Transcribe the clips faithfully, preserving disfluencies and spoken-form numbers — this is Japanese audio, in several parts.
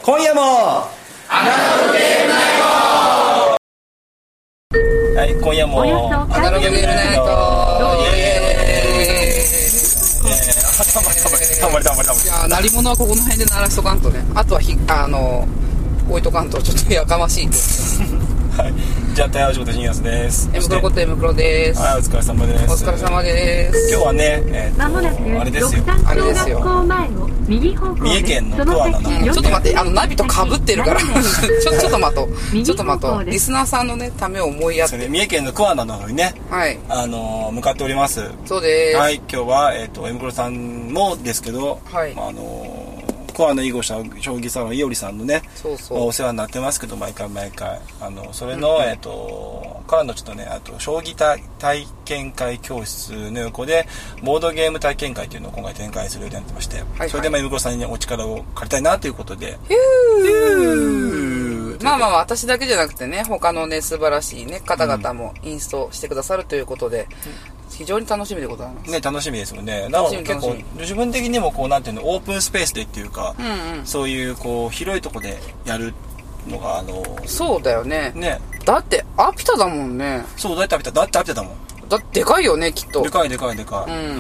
今夜もアナログゲームナイト。はい、今夜もアナログゲームナイト。 イエーイ。たまりたまりたまりたまりたまり。 いや、鳴り物はここの辺で鳴らしとかんとね。あとはひあの置いとかんとちょっとやかましい。 はい、じゃあ対応仕事新安です。 エムクロことエムクロです。 はい、お疲れ様です。 お疲れ様です。 今日はね、えー、とあれですよ。 あれですよ。 三重県の桑名の、 うん、ちょっと待って、あのナビと被ってるからちょちょっと待とう。ちょっと待とう。リスナーさんのねためを思いやって。 それ三重県の桑名の方にね、 はい、 あのー、向かっております。 そうです。 はい、今日はえっ、ー、とエムクロさんもですけど、 はい、 あのー。桑名囲碁将棋サロンいおりさんのね、 そうそう、 お世話になってますけど、毎回毎回あのそれの、うん、えっ、ー、とからのちょっとね、あと将棋体体験会教室の横でボードゲーム体験会っていうのを今回展開する予定になってまして、はいはい、それでまあエムクロさんに、ね、お力を借りたいなということで、 ヒューまあまあ私だけじゃなくてね、他のね素晴らしいね方々もインストしてくださるということで、うん、非常に楽しみでございますね。 楽しみですよね。だから結構自分的にもこうなんていうのオープンスペースでっていうか、うんうん、そういうこう広いとこでやるのがあのそうだよね。 ね、 だってアピタだもんね。 そうだってアピタだってアピタだもん。 だってでかいよねきっと。 でかいでかいでかい。うん。うん、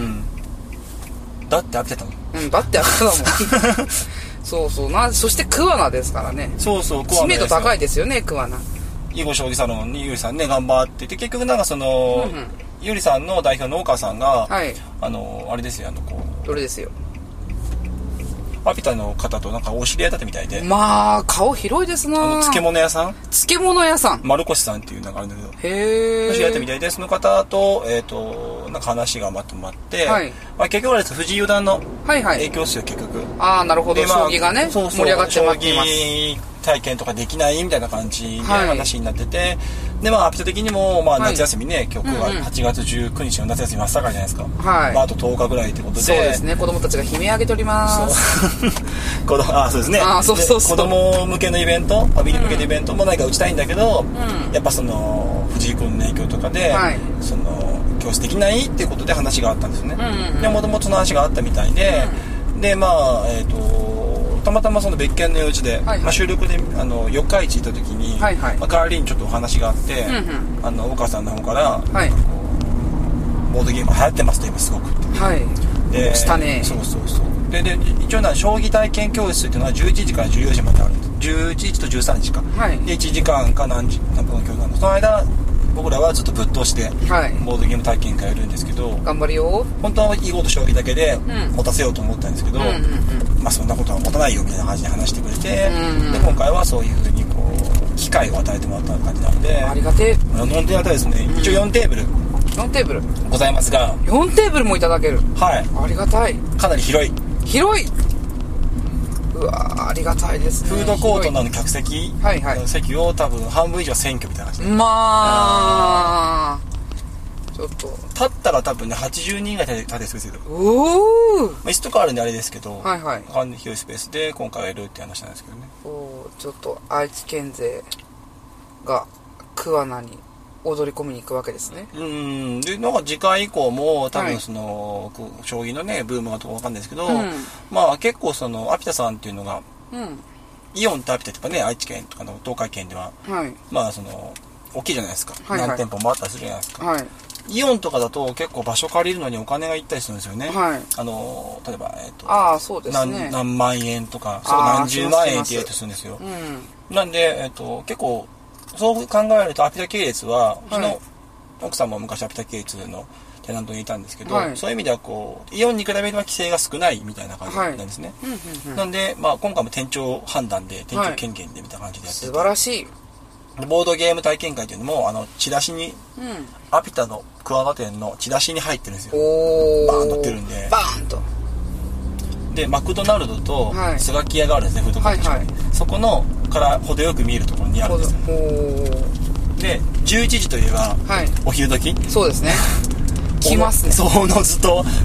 だってアピタだもん。 うん、だってアピタだもん。そうそうな、そして桑名ですからね。 そうそう知名度高いですよね桑名。 囲碁将棋サロンにゆりさんね頑張ってて、結局なんかその。うんうん、ゆりさんの代表の大川さんが、はい、あのあれですよ、あのこうどれですよ、 アピタの方となんかお知り合いだったみたいで、 まあ顔広いですな。 あの漬物屋さん漬物屋さん丸越さんっていうのがあるんだけど、 へえ、 お知り合いだったみたいで、その方とえっ、ー、となんか話がまとまって、はい、まあ、結局あれです藤井四段の影響ですよ、はいはい、結局。 ああなるほど、まあ、将棋がねそうそう盛り上がってます。 将棋体験とかできないみたいな感じで話になってて、はい、でまあアピタ的にも、まあ、夏休みね、はい、今日ははちがつじゅうくにちの夏休み真っ盛りじゃないですか、はい、まあ、あととおかぐらいってことで、 そうですね、子供たちが悲鳴上げております。 そう子供あそうですね、 あそうそうそう、 子供向けのイベント、ファミリー向けのイベントも何か打ちたいんだけど、うん、やっぱその藤井君の影響とかで、はい、その教室できないっていうことで話があったんですよね、うんうん、でもともとその話があったみたいで、うん、でまあえっ、ー、とたまたまその別件の用事で、はいはい、まあ、収録であの四日市行った時に、はいはい、まあ、代わりにちょっとお話があって、うんうん、あのお母さんの方から、はい、ボードゲーム流行ってますって今すごくって、はい、 でしたね。 そうそうそうでで一応な将棋体験教室っていうのはじゅういちじからじゅうよじまであるんです。じゅういちじとじゅうさんじか、はい、でいちじかんか何時何分の教室なの。その間僕らはずっとぶっ通してボードゲーム体験会やるんですけど、 頑張るよ。 本当は囲碁と将棋だけで持たせようと思ったんですけど、うんうんうんうん、まあそんなことは持たないよみたいな感じで話してくれて、うんうん、で今回はそういう風にこう機会を与えてもらった感じなので、 ありがてえ。 本当にありがたいですね、うん、一応よんテーブルよんテーブルございますが、 よんテーブルもいただける。 はい、 ありがたい。 かなり広い広いうわありがたいですね。 フードコートの客席、はいはい、席を多分半分以上選挙みたいな感じで、 まあちょっと立ったら多分ねはちじゅうにんぐらい立てするんですけど、 おお、 まあ、椅子とかあるんであれですけど、 はいはい、 かなり広いスペースで今回はやるって話なんですけどね。 おちょっと愛知県勢が桑名に踊り込みに行くわけですね。 うんでなんか次回以降も多分その、はい、将棋のねブームがどうかわかんないですけど、うん、まあ結構そのアピタさんっていうのが、うん、イオンとアピタってやっぱね愛知県とかの東海県では、はい、まあその大きいじゃないですか、はいはい、何店舗もあったりするじゃないですか、はい、イオンとかだと結構場所借りるのにお金がいったりするんですよね、はい、あの例えば、えーと、 あそうですね、 何, 何万円とかそれ何十万円って言うとするんですよ、うん、なんで、えーと、結構そう考えるとアピタ系列は、うちの奥さんも昔アピタ系列のテナントにいたんですけど、はい、そういう意味ではこうイオンに比べれば規制が少ないみたいな感じなんですね、はい、うんうんうん、なんで、まあ、今回も店長判断で店長権限でみたいな感じでやってて、 素晴らしい。 ボードゲーム体験会というのもあのチラシに、うん、アピタの桑名店のチラシに入ってるんですよ。おバーンと載ってるんでバーンとでマクドナルドとスガキ屋があるんですね、フードコート、はいはい、そこのから程よく見えるところにあるんですよ。でじゅういちじといえば、はい、お昼時そうですね来ますね。 そうおのずと、はい、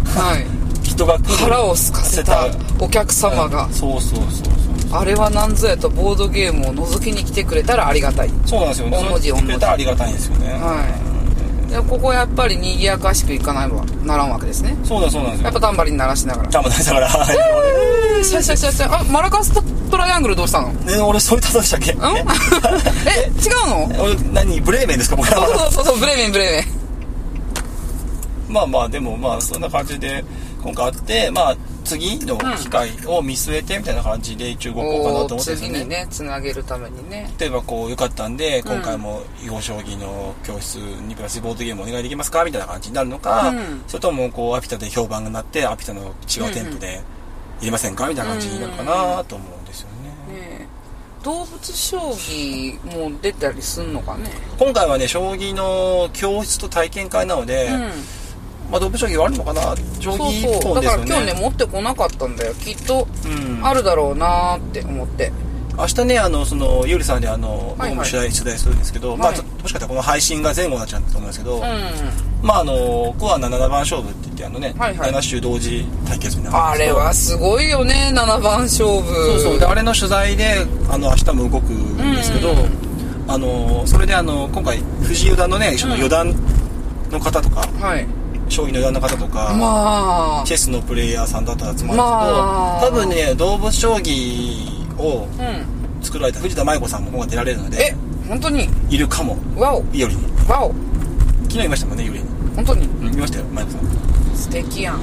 人が来る腹を空かせたお客様が、 はい、そうそうそうそう、 あれは何ぞやとボードゲームを覗きに来てくれたらありがたい。 そうなんですよね。 おのじおのじ来てくれたらありがたいんですよね。 はい。でここやっぱり賑やかしくいかないわならんわけですね。 そうなんそうなんですよ。 やっぱタンバリン鳴らしながら。 タンバリン鳴らしながら。 ーシャシャシャシャ。あ、マラカストライアングルどうしたの？ ね、俺そういう例えでしたっけ？ うんえ、違うの？ 俺、何ブレーメンですか、僕らは。 そうそうそう、ブレーメン、ブレーメン。まあまあ、でもまあ、そんな感じで、今回あって、まあ、次の機会を見据えてみたいな感じで一応動こうかなと思ってですね。 次にね、つなげるためにね。 例えばこう、よかったんで、今回も囲碁将棋の教室にプラスボードゲームお願いできますかみたいな感じになるのか、うん、それともこう、アピタで評判がなって、アピタの違う店舗で入れませんかみたいな感じになるかなと思うんですよね。 ね、動物将棋も出たりすんのかね。 今回はね、将棋の教室と体験会なので、うん、まあ動物将棋はあるのかな、将棋っぽいですよね。そうそう、だから今日ね持ってこなかったんだよ。きっとあるだろうなって思って、 うん、明日ね、あのそのゆりさんであの、はいはい、僕も取材取材するんですけど、はい、まあもしかしたらこの配信が前後になっちゃうと思うんですけど、うん、まああのコアなななばん勝負って言ってあのね、はいはい、なな種同時対決みたいな。 あれはすごいよね、ななばん勝負。 そうそう、であれの取材であの明日も動くんですけど、うん、あのそれであの今回藤井四段のね、その四段の方とか、うん、はい、将棋の四段の方とか、まあ、チェスのプレイヤーさんだったら集まるんですけど、まあ、多分ね動物将棋を作られた藤田舞子さんも今回出られるので、 え、本当にいるかも。 わお、 いよりにわお、 昨日いましたもんね、よりに。 本当に、 うん、いましたよ、舞子さん。 素敵やん。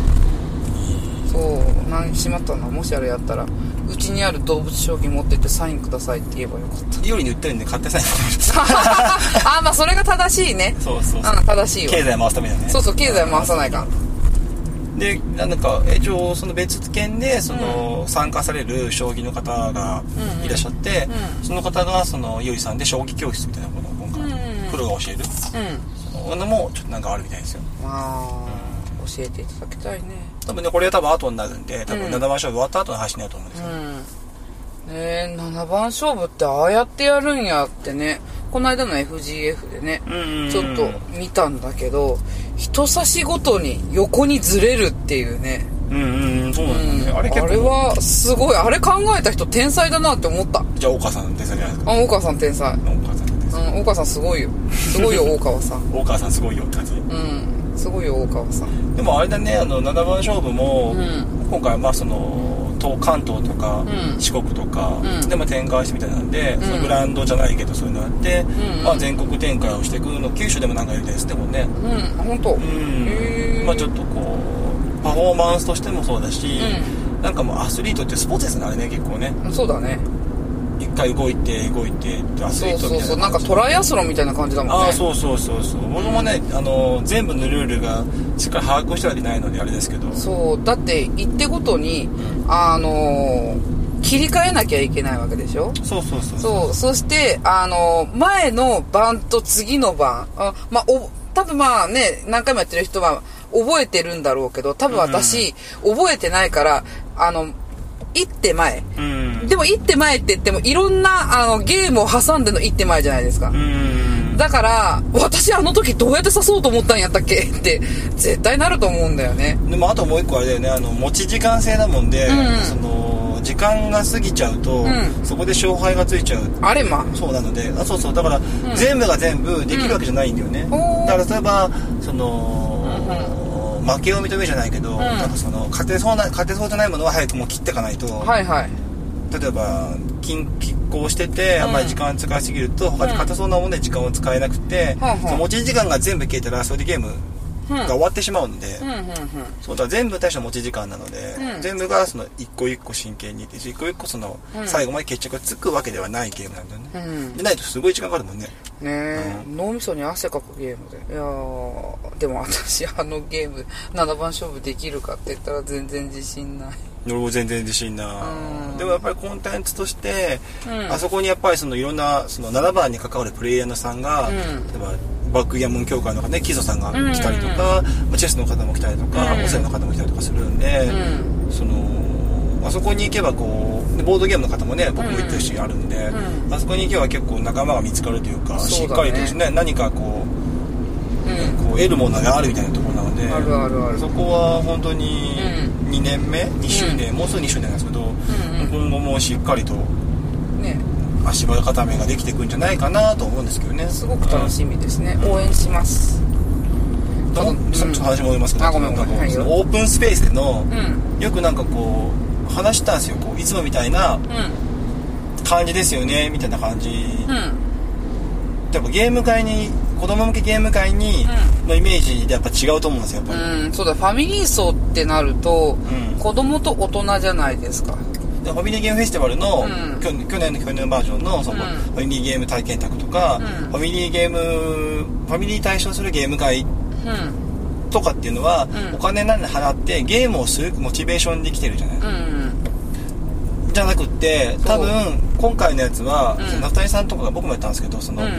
そうなんしまったな。もしあれやったらうちにある動物将棋持ってってサインくださいって言えばよかった。 よりに売ってるんで買ってサインあ、まあそれが正しいね。 そうそうそう、 うん、正しいわ。 経済回すためにはね。 そうそう、経済回さないか。 で、なんか一応その別件でその、うん、参加される将棋の方がいらっしゃって、うんうん、その方がそのゆりさんで将棋教室みたいなことを今回、うん、プロが教える、うん、そのもちょっとなんかあるみたいですよ。 あ、うん、教えていただきたいね。 多分ね、これは多分後になるんで、多分ななばん勝負終わった後の配信になると思うんですよ、 うん、ねえ、ななばん勝負ってああやってやるんやってね、この間の エフジーエフ でね、ちょっと見たんだけど、人差しごとに横にずれるっていうね。 うんうん、そうなんだね、うん、あれ結構、 あれはすごい、あれ考えた人天才だなって思った。 じゃあ大川さん天才じゃないですか。 あ、大川さん天才。大川さん天才、 うん、大川さんすごいよ、すごいよ大川さん大川さんすごいよって感じ。 うん、すごいよ大川さん。 でもあれだね、あのななばん勝負も、うん、今回はまあその東関東とか、うん、四国とか、うん、でも展開してみたいなんで、うん、そのブランドじゃないけどそういうのあって、うん、まあ、全国展開をしていくの。九州でもなんかやりたいですね、もんね。 うん、本当。うん、 まあちょっとこうパフォーマンスとしてもそうだし、うん、なんかもうアスリートってスポーツですね、あれね、結構ね。 そうだね。 一回動いて動いてアスリートみたいな。 そうそうそう、なんかトライアスロンみたいな感じだもんね。 ああ、そうそうそうそう。僕もね、あの全部のルールがしっかり把握してはいないのであれですけど。 そう、だって一手ごとに、うん、あの切り替えなきゃいけないわけでしょ。 そうそうそう。 そう、そしてあの前の番と次の番、あ、まあお多分まあね、何回もやってる人は覚えてるんだろうけど、多分私、うん、覚えてないから、あの一手前、うん、でも一手前って言ってもいろんなあのゲームを挟んでの一手前じゃないですか、うん、だから私あの時どうやって指そうと思ったんやったっけって絶対なると思うんだよね。 でもあともう一個あれだよね、あの持ち時間制だもんで、うん、その時間が過ぎちゃうと、うん、そこで勝敗がついちゃう、 あれまそうなので、あ、そうそう、だから、うん、全部が全部できるわけじゃないんだよね、うん、だから例えばその、うん、負けを認めるじゃないけど、うん、なんかその勝てそうな勝てそうじゃないものは早くもう切っていかないと、はいはい、例えば均衡してて、うん、あんまり時間使いすぎると他で勝てそうなもので時間を使えなくて、うん、その持ち時間が全部消えたらそれでゲームが終わってしまうんで、うんうんうんうん、そうだ、全部対して持ち時間なので、うん、全部がその一個一個真剣にいて一個一個その最後まで決着がつくわけではないゲームなんだよね、うん、でないとすごい時間かかるもんね。 ねえ、うん、脳みそに汗かくゲームで、いやー、でも私あのゲームななばん勝負できるかって言ったら全然自信ない。 俺も全然自信ない、うん、でもやっぱりコンテンツとして、うん、あそこにやっぱりそのいろんなそのななばんに関わるプレイヤーのさんが、うん、例えばバックギャモン協会の方ね、キゾさんが来たりとか、うんうん、チェスの方も来たりとか、うん、オセの方も来たりとかするんで、うん、そのあそこに行けばこうボードゲームの方もね、僕も行ってるしあるんで、うん、あそこに行けば結構仲間が見つかるというか、ね、しっかりとですね、何かこう、うん、こう得るものがあるみたいなところなので、 あるあるある、 そこは本当ににねんめ、にしゅうねん、うん、もうすぐにしゅうねんなんですけど、うんうん、今後もしっかりとね、足場固めができていくんじゃないかなと思うんですけどね。 すごく楽しみですね、うん、応援します。 ちょっと話戻りますけど、 あ、ごめんごめん、はいよ。 オープンスペースでの、うん、よくなんかこう話したんですよ。こういつもみたいな感じですよねみたいな感じ、うん、やっぱゲーム界に子供向けゲーム界にのイメージでやっぱ違うと思うんですよやっぱり、 うん、そうだファミリー層ってなると、うん、子供と大人じゃないですか。 ファミリーゲームフェスティバルの、うん、去, 去年の去年バージョン の, その、うん、ファミリーゲーム体験宅とか、うん、ファミリーゲームファミリー対象するゲーム会、うんとかっていうのは、うん、お金なんで払ってゲームをするモチベーションできてるじゃない、うんうん、じゃなくって多分今回のやつは、うん、中谷さんとかが僕もやったんですけどその、うん、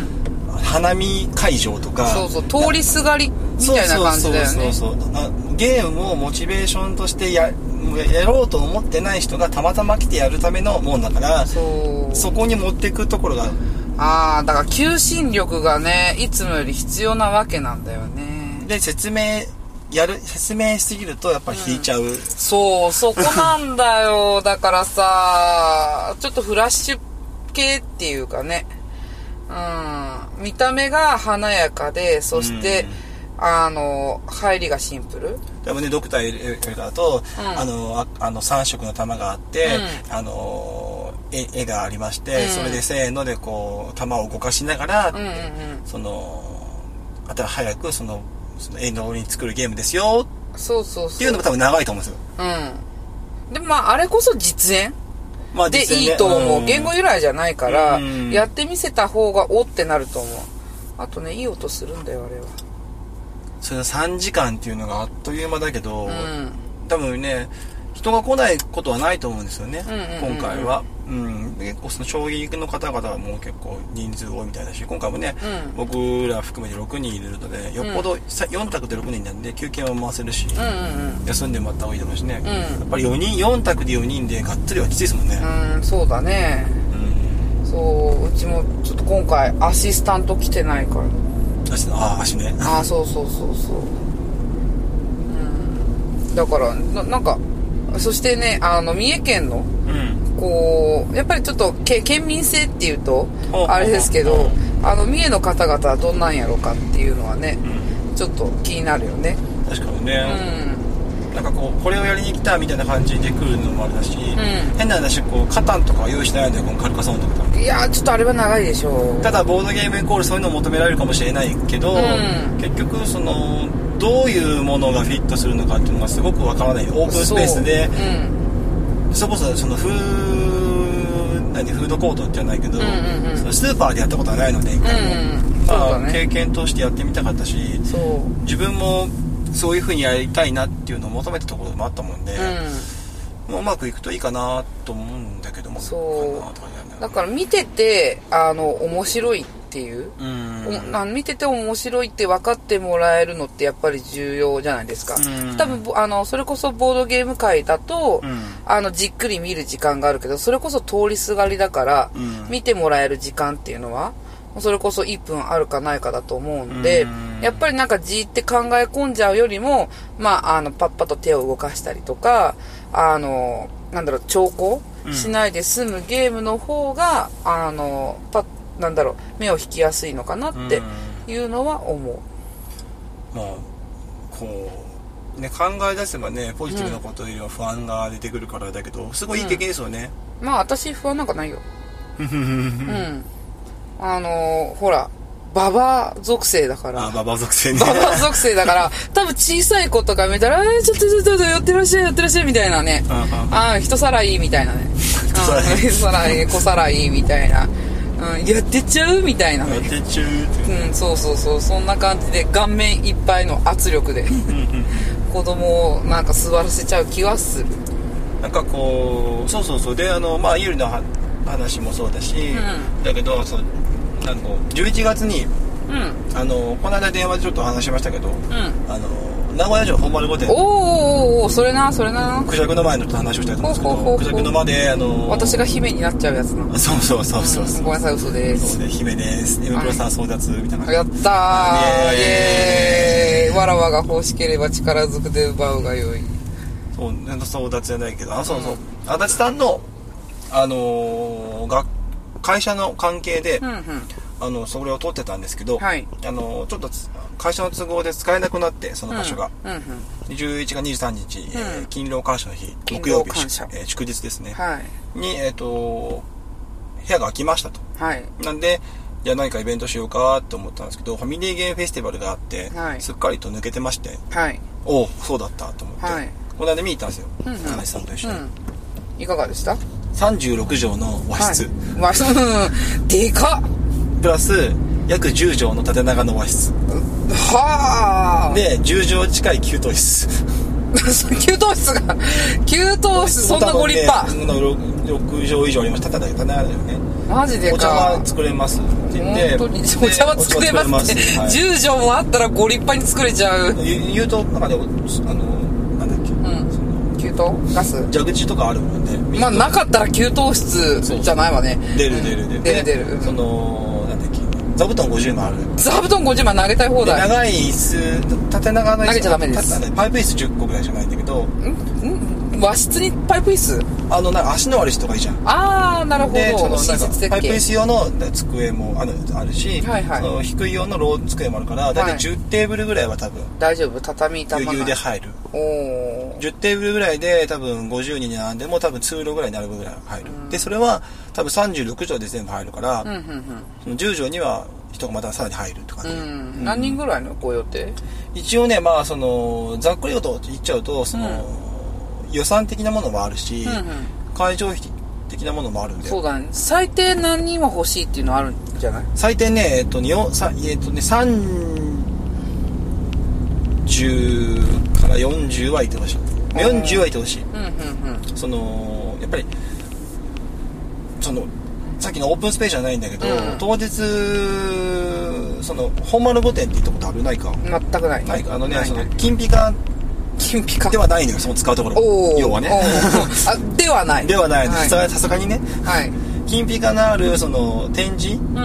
花見会場とかそうそう通りすがりみたいな感じだよね。 そうそうそうそうあゲームをモチベーションとしてややろうと思ってない人がたまたま来てやるためのもんだからそ, そこに持っていくところがああだから求心力がねいつもより必要なわけなんだよね。 で説明やる説明しすぎるとやっぱり引いちゃう、うん、 そうそこなんだよだからさちょっとフラッシュ系っていうかね、うん、見た目が華やかでそして、うん、あの入りがシンプルでもねドクターエルだと、うん、あの あ, あのさん色の玉があって、うん、あの絵, 絵がありまして、うん、それでせーのでこう玉を動かしながら、うんうんうん、そのあとは早くそのその絵のに作るゲームですよそうそうそうっていうのも多分長いと思うんですよ。 うんでもまああれこそ実演、まあ、実演ね、でいいと思う、うん、言語由来じゃないから、うん、やってみせた方がおってなると思う。あとねいい音するんだよあれは。 それさんじかんっていうのがあっという間だけど、うん、多分ね人が来ないことはないと思うんですよね、うんうんうんうん、今回は、うん、結構その将棋の方々はもう結構人数多いみたいだし今回もね、うん、僕ら含めてろくにんいるのでよっぽど、うん、よん択でろくにんなんで休憩も回せるし、うんうんうん、休んでもらった方がいいだろうしね、うん、やっぱりよにんよん択でよにんでがっつりはきついですもんね。 うんそうだね、うん、そううちもちょっと今回アシスタント来てないからああ足ねああそうそうそうそう、うん、だから な, なんかそしてねあの三重県の、うん、こうやっぱりちょっとけ県民性っていうとあれですけどあの三重の方々はどんなんやろうかっていうのはね、うん、ちょっと気になるよね。 確かにね、うん、なんかこうこれをやりに来たみたいな感じで来るのもあれだし、うん、変な話こうカタンとかは用意してないんだよこのカルカソンとか。 いやちょっとあれは長いでしょう。 ただボードゲームイコールそういうのを求められるかもしれないけど、うん、結局そのどういうものがフィットするのかっていうのがすごくわからない。オープンスペースで そ,、うん、そこそそのフー何フードコートじゃないけど、うんうんうん、そのスーパーでやったことはないので一回も、うんうんまあね、経験としてやってみたかったしそう自分もそういう風にやりたいなっていうのを求めたところもあったもんで、うん、うまくいくといいかなと思うんだけどもそうだから見ててあの面白いっていう、うん、見てて面白いって分かってもらえるのってやっぱり重要じゃないですか、うん、多分あのそれこそボードゲーム界だと、うん、あのじっくり見る時間があるけどそれこそ通りすがりだから、うん、見てもらえる時間っていうのはそれこそいっぷんあるかないかだと思うんで、うん、やっぱりなんかじーって考え込んじゃうよりもまああのパッパと手を動かしたりとかあのなんだろう長考しないで済むゲームの方が、うん、あのパッなんだろう目を引きやすいのかなっていうのは思う。 まあこうね考え出せばねポジティブなことよりは不安が出てくるからだけど、うん、すごいいい経験ですよね。 まあ私不安なんかないよ。うんあのほらババア属性だからあババア属性ねババア属性だから多分小さい子とか見たらえー、ちょっとちょっとやってらっしゃいやってらっしゃいみたいなねああ人さらいみたいなね人さらい子さらいみたいな、うん、やってっちゃうみたいなねやってっちゃうってうんそうそうそうそんな感じで顔面いっぱいの圧力で子供をなんか座らせちゃう気はする。 なんかこうそうそうそうであのまあ有利な話もそうだし、うん、だけどそうなんかじゅういちがつに、うん、あのこの間電話でちょっと話しましたけど、うん、あの名古屋城本丸御殿おーおーおーそれなそれなクジャクの前の話をしたいと思うんですけどクジャクの間であの私が姫になっちゃうやつなそうそうそうそう、うん、 ごめんなさい嘘ですそうで姫ですエムプロさん争奪みたいなやったーイエーイわらわが欲しければ力ずくで奪うがよいそうなんか争奪じゃないけどあそうそう、うん、足立さんのあのー、が会社の関係で、うんうん、 あのそれを取ってたんですけど、 はい、 あのちょっと会社の都合で使えなくなってその場所が、 うんうんうん、 じゅういちがつにじゅうさんにち、うんえー、勤労感謝の日木曜日、えー、祝日ですね、はい、に、えー、と部屋が空きましたと、はい、なんでいや何かイベントしようかと思ったんですけどファミリーゲームフェスティバルがあって、はい、すっかりと抜けてまして、はい、おおそうだったと思って、はい、この間見に行ったんですよ、うんうん、金井さんと一緒に、うん、 いかがでした？ さんじゅうろくじょうの和室、 はい、和室でかっプラス約じゅうじょうの縦長の和室はあでじゅうじょう近い給湯室給湯室が給湯室そんなご立派、 ね、ろくじょう以上ありました。ただ縦長だよね。 マジでか。 お茶は作れますって言って本当にお茶は作れますって、はい、じゅうじょうもあったらご立派に作れちゃう。 言うと中であのなんだっけ、うん、 給湯ガス蛇口とかあるもんね。 まあなかったら給湯室じゃないわね。 出る出る出る、 うん、出る出る。 そのなんだっけ座布団ごじゅうまいある。 座布団ごじゅうまい投げたい放題。 長い椅子縦長の椅子投げちゃダメです。 パイプ椅子じゅっこぐらいじゃないんだけど、 んん和室にパイプ椅子あのなんか足の悪い人とかいいじゃん。 ああなるほど。 でその親切設計パイプ椅子用の机もあるあるし、はいはい、その低い用のロー机もあるからだいたいじゅうテーブルぐらいは多分大丈夫。畳板余裕で入る。おじゅうテーブルぐらいで多分ごじゅうにんに並んでも多分通路ぐらいに並ぶぐらい入る、うん、でそれは多分さんじゅうろくじょうで全部入るから、うんうんうん、そのじゅうじょうには人がまたさらに入るとかね、うんうん、何人ぐらいのご予定？ 一応ねまあそのざっくりと言っちゃうとその、うん、予算的なものもあるし、うんうん、会場費的なものもあるんで。 そうだね。最低何人は欲しいっていうのあるんじゃない？ 最低ねえっとねさえっとねさんじゅうからよんじゅうはいてほしい。よんじゅうはいてほしい、うんうんうん、そのやっぱりそのさっきのオープンスペースじゃないんだけど、うん、当日その本丸御殿って言ったことあるないか？ 全くない。 ないかあのねその金ピカ金ピカではないのよその使うところ。要はねあではないではないです。さすがにね。はい。金ピカのあるその展示、うん、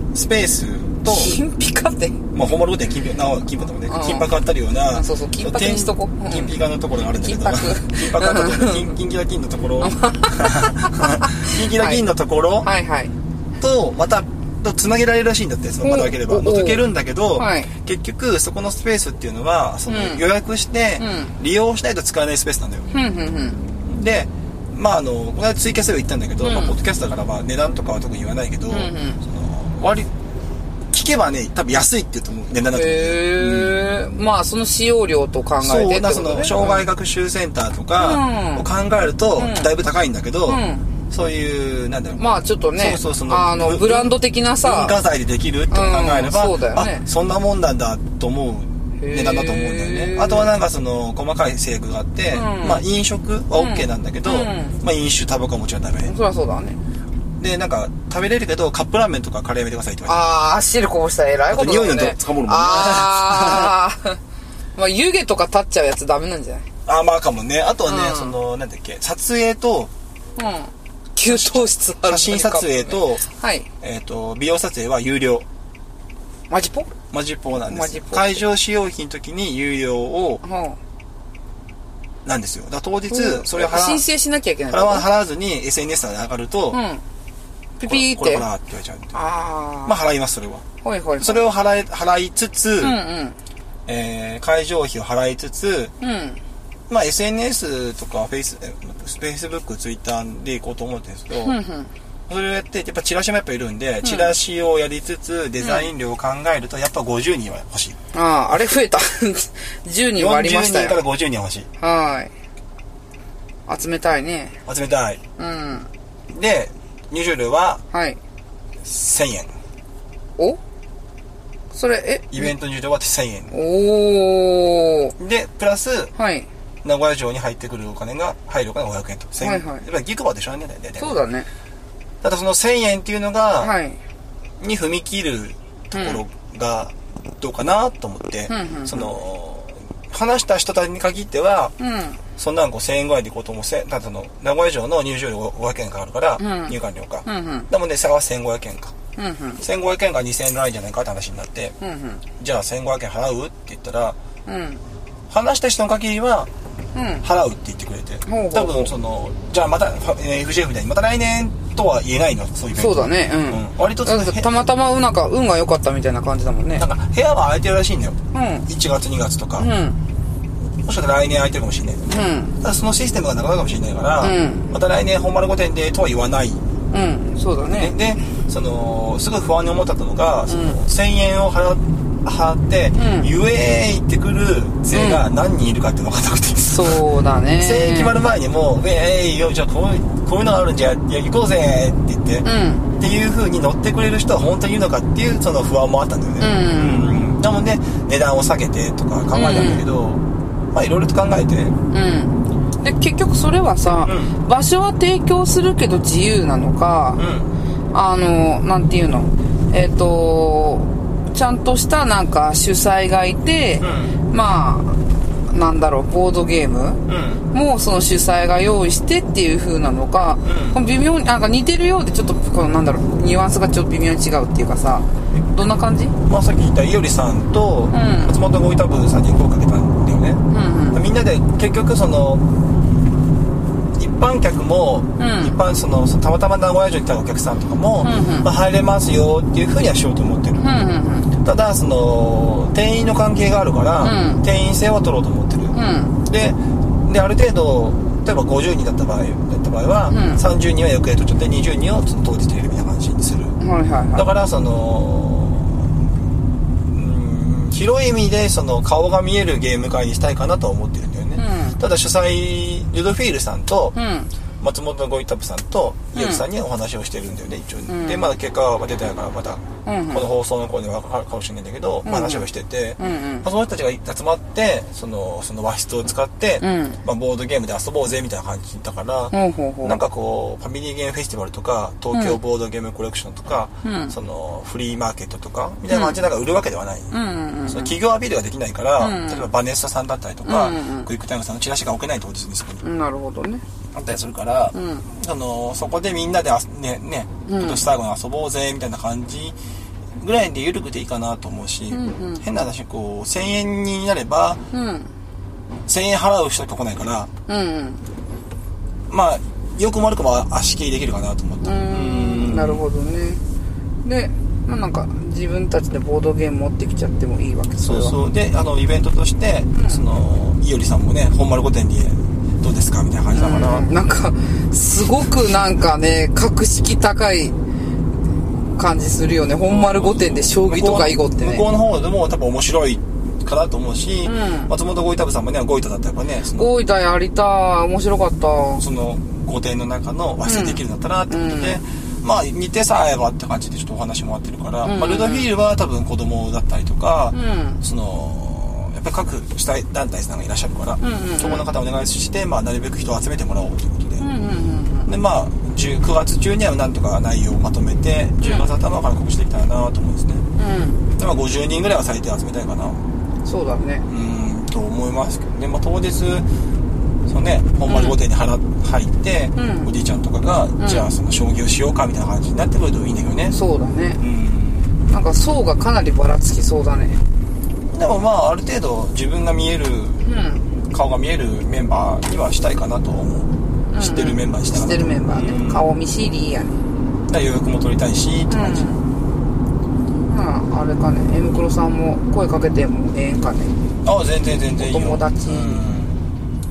スペースと金ピカってまあ本丸御殿金ピカな金ピカとかね金箔あったりようなそうそう金箔にしとこ、 うん、金ピカのところがあるんだけど金箔あったところ金金キラ金のところ金キラ金のところ、はいはい、とまたとつなげられるらしいんだってその窓開ければ覗けるんだけど、はい、結局そこのスペースっていうのはその予約して利用しないと使えないスペースなんだよ、うん、でまああのこの間ツイキャスでは言ったんだけど、うんまあ、ポッドキャストだからまあ値段とかは特に言わないけど、うんうん、その割聞けばね多分安いって言うと思う値段だと思う。 へー、まあその使用料と考えてそうだ、その障害学習センターとかを考えるとだいぶ高いんだけど、うんうんそういうなんだろうまあちょっとねそうそうそのあのブランド的なさ文化財でできるって考えれば、うんそうだよね、あそんなもんなんだと思う値段だと思うんだよね。あとはなんかその細かい制約があって、うん、まあ飲食は OK なんだけど、うん、まあ飲酒タバコはもちろんダメ。 そりゃそうだね。 でなんか食べれるけどカップラーメンとかカレーやめてくださいって言われて。 ああ汁こぼしたらえらいことだよね。 匂いのつかむもんね。 ああまあ湯気とか立っちゃうやつダメなんじゃない？ ああまあかもね。あとはね、うん、そのなんだっけ撮影とうん給湯室ある写真撮影と、はいえー、と美容撮影は有料。 マジポ？ マジポなんです。会場使用費の時に有料を、うん、なんですよ。だから当日それを払申請しなきゃいけない。 払わ払わずに エスエヌエス で上がると、うん、 ピピーってこれこれ払って言われちゃうんで。あまあ払いますそれは。はいはいはい、それを払い払いつつ、うんうんえー、会場費を払いつつ。うんまあ エスエヌエス とかフェイス、フェイスブック、ツイッターで行こうと思ってるんですけど、うんうん、それをやってやっぱチラシもやっぱいるんで、うん、チラシをやりつつデザイン料を考えるとやっぱごじゅうにんは欲しい。 あああれ増えたじゅうにん割りましたよ。 よんじゅうにんからごじゅうにんは欲しい。 はい集めたいね。 集めたい。うんで入場料はせんえん。 おそれえイベント入場はせんえん。 おおでプラスはい名古屋城に入ってくるお金が入るお金がごひゃくえんと、はいはい、やっぱりギグバでしょね。 そうだね。 ただそのせんえんっていうのが、はい、に踏み切るところがどうかなと思って、うん、その話した人たちに限っては、うん、そんなんこうせんえんぐらいで行こうと思う。ただその名古屋城の入場料ごひゃくえんかかるから、うん、入館料か、うんうん、でもね差はせんごひゃくえんか、うんうん、せんごひゃくえんがにせんえんないんじゃないかって話になって、うんうん、じゃあせんごひゃくえん払うって言ったら、うん、話した人の限りは払うって言ってくれて、うん、多分そのじゃあまた エフジェーエフ みたいにまた来年とは言えないの、そういうイベント。 そうだね、うん。うん、 割とたまたまなんか運が良かったみたいな感じだもんね。 なんか部屋は空いてるらしいんだよ。 うん。 いちがつにがつとか。 うん。 もしかしたら来年空いてるかもしれない。うん。ただそのシステムがなくなるかもしれないから、うん、また来年本丸御殿でとは言わない。 うん、そうだね。 で、そのすごい不安に思ったのが、そのせんえんを払って払って、うん、ゆえーいってくる勢が何人いるかって分からなくて、うん、 そうだね。 せんえん決まる前にもうえーいよ、じゃあこういうこういうのがあるんじゃ、いや行こうぜって言って、うん、っていう風に乗ってくれる人は本当にいるのかっていうその不安もあったんだよね。うんうん、なので値段を下げてとか考えたんだけど、うん、まあいろいろと考えて、うん、 で結局それはさ、うん、場所は提供するけど自由なのか、うん、あのなんていうの、えっ、ー、とちゃんとしたなんか主催がいて、うん、まあなんだろうボードゲーム、うん、もうその主催が用意してっていう風なのか、うん、微妙になんか似てるようでちょっとこのなんだろうニュアンスがちょっと微妙に違うっていうかさ、どんな感じ？ まあさっき言ったいおりさんと松本ごいたぶさんに声かけたんだよね。うんうん、みんなで結局その一般客も、うん、一般そのたまたま名古屋城に来たお客さんとかも、うんうんまあ、入れますよっていう風にはしようと思ってる。うんうんうん、ただその定員の関係があるから、うん、定員制は取ろうと思ってる。うん、で, である程度例えばごじゅうにんだった場合だった場合は、うん、さんじゅうにんは翌夜取っちゃってにじゅうにんを当日入れるみたいな感じにする。はいはいはい、だからそのうん広い意味でその顔が見えるゲーム会にしたいかなとは思ってるんだよね。うん、ただ主催ルドフィールさんと、うん松本ゴイタブさんとイオリさんにお話をしてるんだよね、一応、うん、でまだ結果は出てないからまたこの放送の頃で分かるかもしれないんだけど、うん、話をしてて、うんうんまあ、その人たちが集まってその、その和室を使って、うんまあ、ボードゲームで遊ぼうぜみたいな感じだから、うん、なんかこうファミリーゲームフェスティバルとか東京ボードゲームコレクションとか、うん、そのフリーマーケットとかみたいな感じでなんか売るわけではない、うん、その企業アピールができないから、うん、例えばバネッサさんだったりとか、うん、クイックタイムさんのチラシが置けない当日にそこに、 なるほどねあったりするから、うん、あのそこでみんなでねね、うん、今年最後に遊ぼうぜみたいな感じぐらいで緩くていいかなと思うし、うんうん、変な話こうせんえんになれば、うん、せんえん払う人しか来ないから、うんうん、まあよくも悪くも足切りできるかなと思って。 うんなるほどね。で、まあ、なんか自分たちでボードゲーム持ってきちゃってもいいわけ。 そうそうであのイベントとして、うん、そのいおりさんもね本丸御殿でどうですかみたいな感じだから、 うん、なんかすごくなんかね格式高い感じするよね。本丸御殿で将棋とか囲碁ってね向こうの方でも多分面白いかなと思うし、うん、松本ごいたぶさんもねごいただったらやっぱねごいたやりたい面白かった。 その御殿の中の和室できるんだったなってことで、うん、まあ似てさえばって感じでちょっとお話もあってるから、うんまあ、ルドフィールは多分子供だったりとか、うん、その各主体団体さんがいらっしゃるから、うんうんうん、そこの方お願いして、まあ、なるべく人を集めてもらおうということで、うんうんうん、でまあくがつ中にはなんとか内容をまとめてじゅうがつ頭から告知できたらなと思うんですね、うん、でまあごじゅうにんぐらいは最低集めたいかな。 そうだねうんと思いますけどね、まあ、当日そのね本丸御殿に払、うん、入って、うん、おじいちゃんとかが、うん、じゃあその将棋をしようかみたいな感じになってくるといいんだけどね。 そうだね、うん、なんか層がかなりばらつきそうだね。 でもまあある程度自分が見える、うん、顔が見えるメンバーにはしたいかなと思う、うん、知ってるメンバーにしたかな。知ってるメンバーね、うん、顔見知りやね。 だ予約も取りたいしって感じ、うん、 まああれかね M クロさんも声かけてもええんかね。 ああ全然全然いいよ。 友達、うん、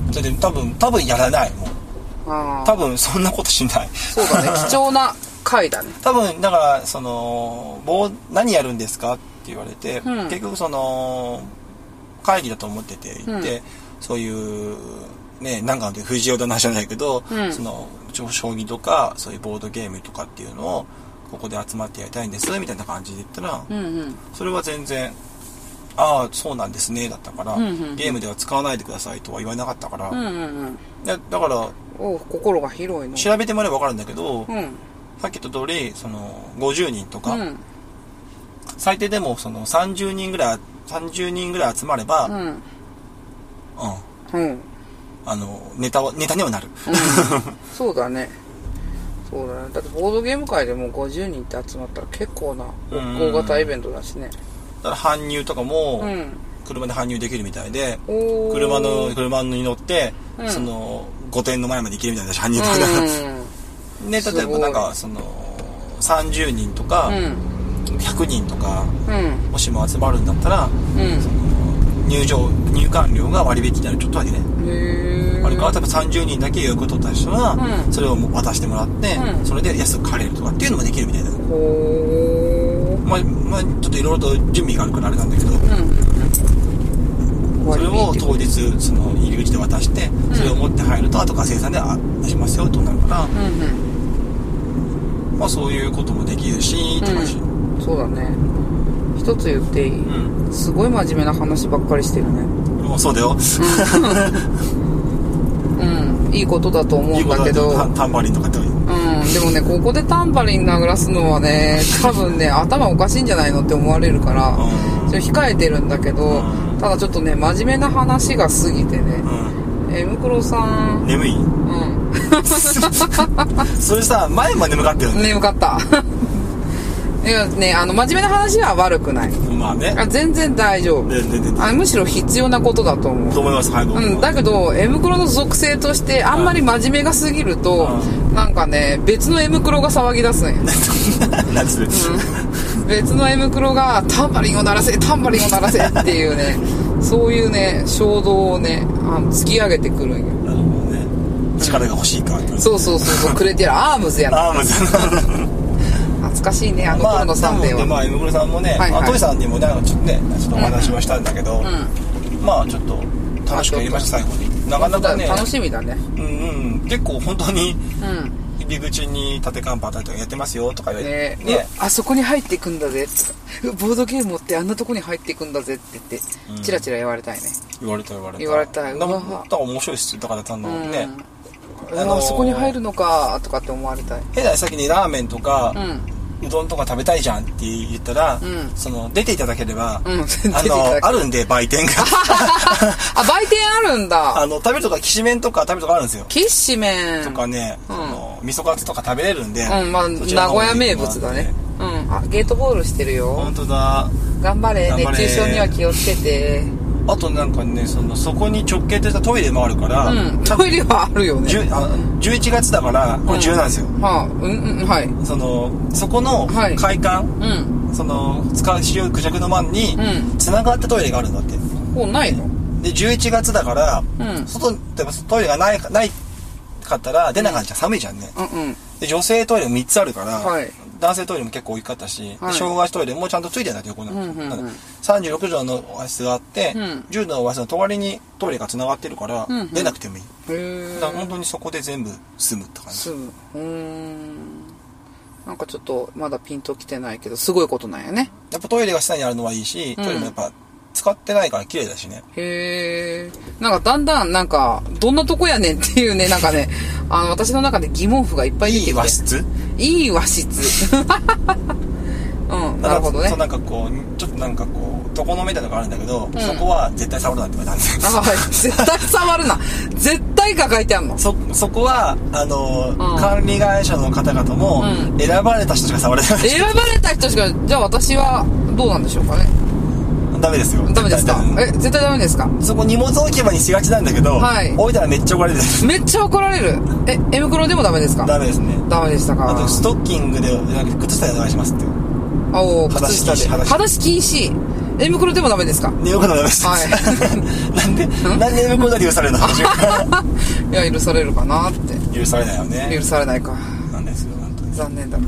それで多分多分やらないもうあ多分そんなことしない。 そうだね貴重な回だね多分だからその何やるんですかって言われて、うん、結局その会議だと思ってて行って、うん、そういうねなんか藤尾だなじゃないけど、うん、その将棋とかそういうボードゲームとかっていうのをここで集まってやりたいんですみたいな感じで言ったら、うんうん、それは全然ああそうなんですねだったから、うんうんうん、ゲームでは使わないでくださいとは言われなかったから、うんうんうん、だ, だからお心が広いの。 調べてもらえば分かるんだけど、うん、さっき言った通りそのごじゅうにんとか、うん、最低でもそのさんじゅうにんぐらいさんじゅうにんぐらい集まれば、うん、うんうん、あのネタはネタにはなる、うん、 そうだねそうだね。だってボードゲーム界でもごじゅうにんって集まったら結構な大型イベントだしね。 だから搬入とかも車で搬入できるみたいで、うん、車の車に乗って、うん、その御殿の前まで行けるみたいな搬入とか、 うん、 ね、例えばなんかそのさんじゅうにんとか、うん、ひゃくにんとか、うん、もしも集まるんだったら、うん、その入場入館料が割引になるちょっとだけね。へー。あれから多分さんじゅうにんだけ予約を取った人は、うん、それを渡してもらって、うん、それで安く借りるとかっていうのもできるみたいだ。ほー。まあ、まあ、ちょっといろいろと準備があるからあれなんだけど、うん、それを当日その入り口で渡して、うん、それを持って入ると後から生産で出しますよとなるから、うんうん、まあそういうこともできるし、って感じ。 うん、そうだね。一つ言っていい、うん、すごい真面目な話ばっかりしてるね。 もうそうだよ。 うん、いいことだと思うんだけど。 いいタ, タンバリンとかって言う。 うん、でもね、ここでタンバリン殴らすのはね、多分ね、頭おかしいんじゃないのって思われるから、うん、ちょっと控えてるんだけど、うん、ただちょっとね、真面目な話が過ぎてね、うん、えむくろさん。 眠い？うん。それさ、前も眠かったよね。 眠かった。いやね、あの真面目な話は悪くない。 まあね。 全然大丈夫。全然あむしろ必要なことだと思う。 と思います。はい。 うん。だけど M クロの属性としてあんまり真面目が過ぎると、うん、なんかね別の M クロが騒ぎ出すんや。 何それ。うん。 別の M クロがタンバリンを鳴らせタンバリンを鳴らせっていうねそういうね衝動をねあの突き上げてくるんよ。なるほどね。力が欲しいか。うん、 そうそうそうそうくれてやるアームズやな。 アームズ。 懐かしいねあの頃のサンデーは。 まあ M クロさんもね、はいはい、あトイさんにもねちょっとねちょっとお話はしたんだけど、うんうん、まあちょっと楽しくやりました最後に。なかなかね楽しみだね。 うんうん結構本当に入り口に縦看板とかやってますよとか言われて、ねね、あそこに入っていくんだぜとかボードゲームってあんなとこに入っていくんだぜって言って、うん、チラチラ言われたいね。 言われた言われた言われたい。 だから面白いっすだからたんのね、 うん、あのー、そこに入るのかとかって思われたい。 変な先にラーメンとか、うんうどんとか食べたいじゃんって言ったら、うん、その出ていただければ、うん、あのあるんで売店があ売店あるんだ。 あの食べるとかきしめんとか食べるとかあるんですよ。 きしめんとかね、うん、あの味噌カツとか食べれるんで、 うんまあ、名古屋名物だね。うんあゲートボールしてるよ。 本当だ。 頑張れ熱中症には気をつけて。 あとなんかね そ, のそこに直径としたトイレもあるから、 うん、トイレはあるよね。 じゅあじゅういちがつだからこれじゅうなんですよ、 うん、はあうんうんはいそのそこの会館、はいうん、その使う使用クジャクの間に繋がったトイレがあるんだって。 もうないのでじゅういちがつだから、うん、外でトイレがないないかったら出なかったじゃん、うん、寒いじゃんね、うんうん、で女性トイレもみっつあるから、はい、男性トイレも結構大きかったし、はい、障害者トイレもちゃんとついてるんだって横に、うんうんうん、さんじゅうろくじょうの和室があって、うん、じゅうどの和室の隣にトイレがつながってるから、うんうん、出なくてもいい。へだから本当にそこで全部済むって感じ。済む。うーんなんかちょっとまだピンときてないけどすごいことなんやね。 やっぱトイレが下にあるのはいいし、トイレもやっぱ使ってないから綺麗だしね。 へえ。なんかだんだんなんかどんなとこやねんっていうねなんかねあの私の中で疑問符がいっぱい出てきて。いい和室？ いい和室。うんなるほどね。 そうなんかこうちょっとなんかこう床のみたいなのがあるんだけど、うん、そこは絶対触るなって言われたんですよ。あはい絶対触るな。絶対が書いてあるの。 そそこはあの、うん、管理会社の方々も、うん、選ばれた人しか触れない。 選ばれた人しかじゃあ私はどうなんでしょうかね。 ダメですよ。 ダメですか。え絶対ダメですか。 そこ荷物置き場にしがちなんだけど、はい、置いたらめっちゃ怒られる。 めっちゃ怒られる。え M クロでもダメですか。 ダメですね。 ダメでしたか。 あとストッキングで靴下でお願いしますって。 おお靴下で裸足禁止。M クロでもダメですか。 M クロでもダメです。はいなんでなんで M クロだけ許されるの。 いや許されるかなって。 許されないよね。 許されないか。 なんですよ本当に。 残念だった。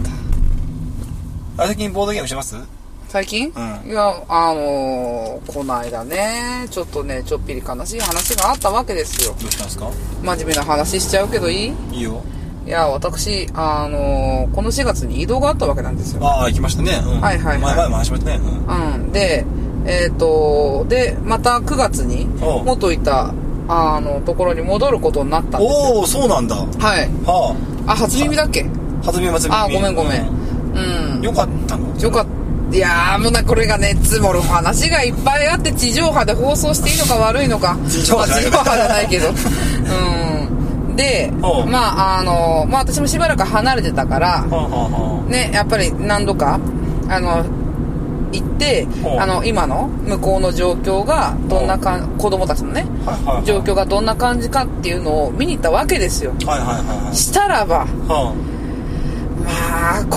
あ最近ボードゲームしてます。 最近、うん、いやあのー、この間ねちょっとねちょっぴり悲しい話があったわけですよ。 どうしたんですか。 真面目な話しちゃうけどいい？ いいよ。 いや私あのー、このしがつに移動があったわけなんですよ。 ああ行きましたね、うん、 はいはいはい前々も話しましたね、 うん、うん、でえっ、ー、とでまたくがつに元いたあのところに戻ることになったんですよ。 おおそうなんだ。はい、 はあ、あ初耳だっけ。 初耳初耳。 あごめんごめん、うん、 うん、よかったの。 よかった。いやーもうなこれがね積もる話がいっぱいあって地上波で放送していいのか悪いのか。 地上波じゃないけどうんでまああのまあ私もしばらく離れてたからねやっぱり何度かあの行ってあの今の向こうの状況がどんなかん子供たちのね、はいはいはい、状況がどんな感じかっていうのを見に行ったわけですよ。はいはいはいはい、したらば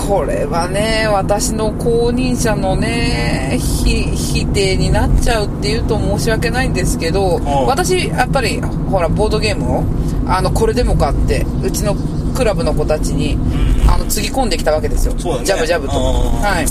これはね、私の後任者のね、ひ否定になっちゃうっていうと申し訳ないんですけど、私やっぱりほらボードゲームをあのこれでもかってうちのクラブの子たちに、うん、あのつぎ込んできたわけですよ、ね、ジャブジャブと、はい、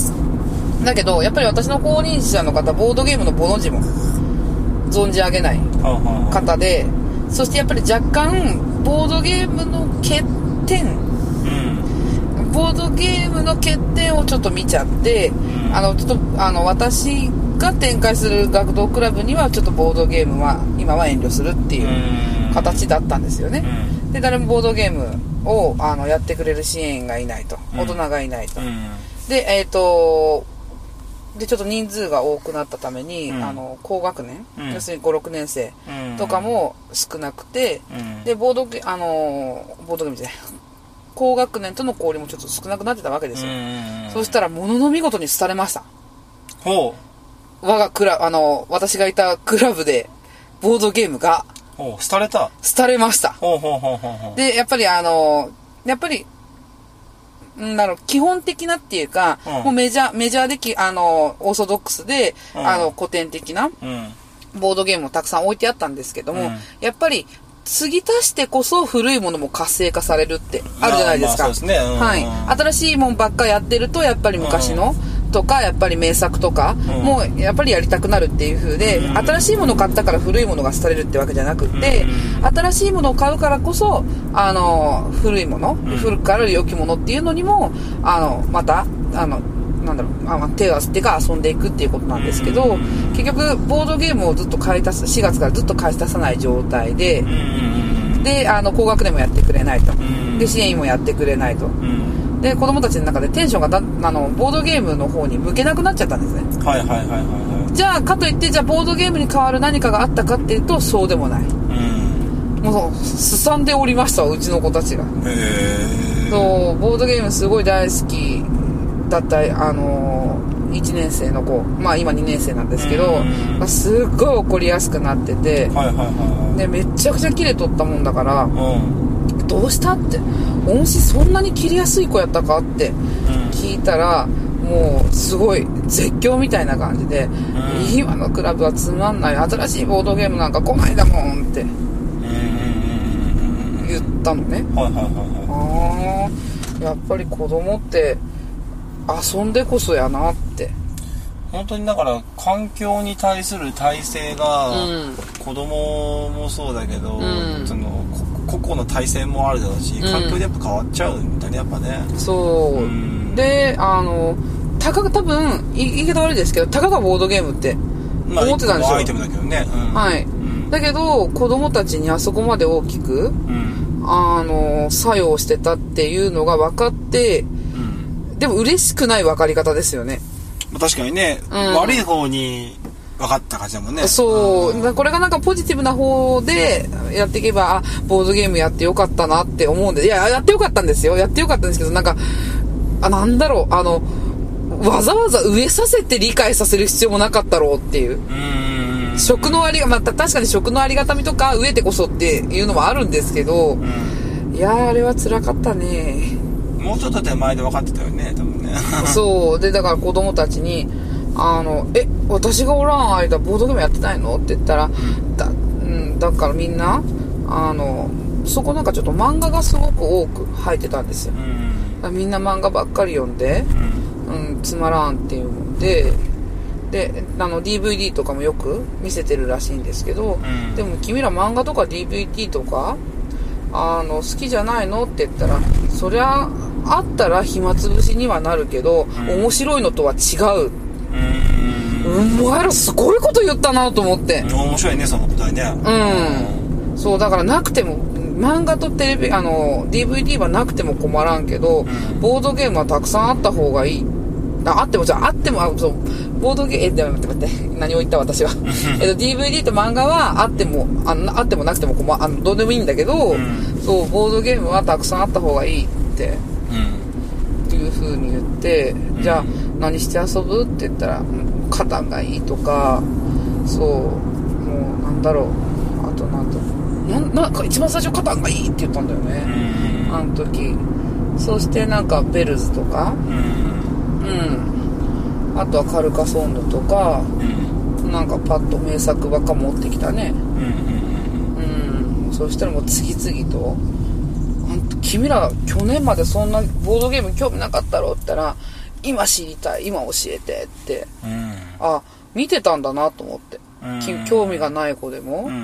だけどやっぱり私の後任者の方、ボードゲームのボの字も存じ上げない方で、そしてやっぱり若干ボードゲームの欠点、うん、ボードゲームの欠点をちょっと見ちゃって、うん、あのちょっとあの私が展開する学童クラブにはちょっとボードゲームは今は遠慮するっていう形だったんですよね、うん、で誰もボードゲームをあのやってくれる支援がいないと、大人がいないと、うん、でえっ、ー、とでちょっと人数が多くなったために、うん、あの高学年、うん、要するにご、ろくねん生とかも少なくて、うん、でボードゲあのボードゲームじゃない高学年との交流もちょっと少なくなってたわけですよ、うん、そしたらものの見事に廃れました。 ほう我がクラあの私がいたクラブでボードゲームがほう廃れた廃れました。 ほうほうほうほうほうでやっぱりあのやっぱりんだろう基本的なっていうか、うん、もうメジャーメジャーできあのオーソドックスで、うん、あの古典的な、うん、ボードゲームもたくさん置いてあったんですけども、うん、やっぱり継ぎ足してこそ古いものも活性化されるってあるじゃないですか。 まあまあそうですね、うん、 はい。新しいもんばっかやってるとやっぱり昔の、うん、とかやっぱり名作とか、うん、もうやっぱりやりたくなるっていう風で、うん、新しいものを買ったから古いものが廃れるってわけじゃなくて、うん、新しいものを買うからこそあの古いもの、うん、古くから良きものっていうのにもあのまたあのなんだろうあ手を合わせてか遊んでいくっていうことなんですけど、うん、結局ボードゲームをずっと買い足すしがつからずっと買い足さない状態で、うん、であの高学年もやってくれないと、うん、で支援員もやってくれないと、うん、で子供たちの中でテンションがだあのボードゲームの方に向けなくなっちゃったんですね。 はいはいはいはい、はい、 じゃあかといってじゃあボードゲームに代わる何かがあったかっていうとそうでもない、うん、もうすさんでおりましたうちの子たちが。へー。そうボードゲームすごい大好きだったあのいちねん生の子、まあ今にねん生なんですけど、まあ、すっごい怒りやすくなってて、はいはいはい、でめっちゃくちゃキレとったもんだから、うん、どうしたって音痴そんなに切りやすい子やったかって聞いたら、うん、もうすごい絶叫みたいな感じで、うん、今のクラブはつまんない新しいボードゲームなんか来ないだもんって言ったのね、はいはいはいはい、あやっぱり子供って遊んでこそやなって。 本当にだから環境に対する耐性が、うん、子供もそうだけど、うん、その個々の耐性もあるだろうし、うん、環境でやっぱ変わっちゃうんだねやっぱね。 そう、うん、であのたかが多分言い方悪いですけどたかがボードゲームって思ってたんですよ、まあ、アイテムだけどね、うん、はい、うん、だけど子供たちにあそこまで大きく、うん、あの作用してたっていうのが分かってでも嬉しくない分かり方ですよね。 確かにね、うん、悪い方に分かった感じだもんね。 そう、うん、これがなんかポジティブな方でやっていけば、あ、ボードゲームやってよかったなって思うんで、いや、やってよかったんですよ。やってよかったんですけど、なんか、あ、なんだろう、あの、わざわざ植えさせて理解させる必要もなかったろうっていう。うーん、食のありが、まあ、確かに食のありがたみとか植えてこそっていうのもあるんですけど、うん、いやー、あれは辛かったね。 もうちょっと手前で分かってたよね多分ね。 そうでだから子供たちにあのえ私がおらん間ボードゲームやってないのって言ったら、うん、だ, うん、だからみんなあのそこなんかちょっと漫画がすごく多く入ってたんですよ、うん、みんな漫画ばっかり読んで、うんうん、つまらんっていうのでであの ディーブイディー とかもよく見せてるらしいんですけど、うん、でも君ら漫画とか ディーブイディー とかあの好きじゃないのって言ったらそりゃあったら暇つぶしにはなるけど、うん、面白いのとは違う。うん、お前らすごいこと言ったなと思って。 面白いねその答えね。 うん。そうだからなくても漫画とテレビあの ディーブイディー はなくても困らんけど、うん、ボードゲームはたくさんあった方がいい。あ, あってもじゃああってもあそうボードゲームえでも待って待って何を言った私はえっと ディーブイディー と漫画はあっても あ, あってもなくても困あのどうでもいいんだけど、うん、そうボードゲームはたくさんあった方がいいって。っていう風に言って、うん、じゃあ何して遊ぶって言ったらカタンがいいとかそうもうなんだろうあとなんとななんか一番最初カタンがいいって言ったんだよね、うん、あの時そしてなんかベルズとか、うん、うん、あとはカルカソンヌとか、うん、なんかパッと名作ばっか持ってきたね、うん、うん、そしたらもう次々と、君ら去年までそんなボードゲーム興味なかったろって言ったら、今知りたい、今教えてって、うん、あ、見てたんだなと思って、うん、興味がない子でも、うんうん、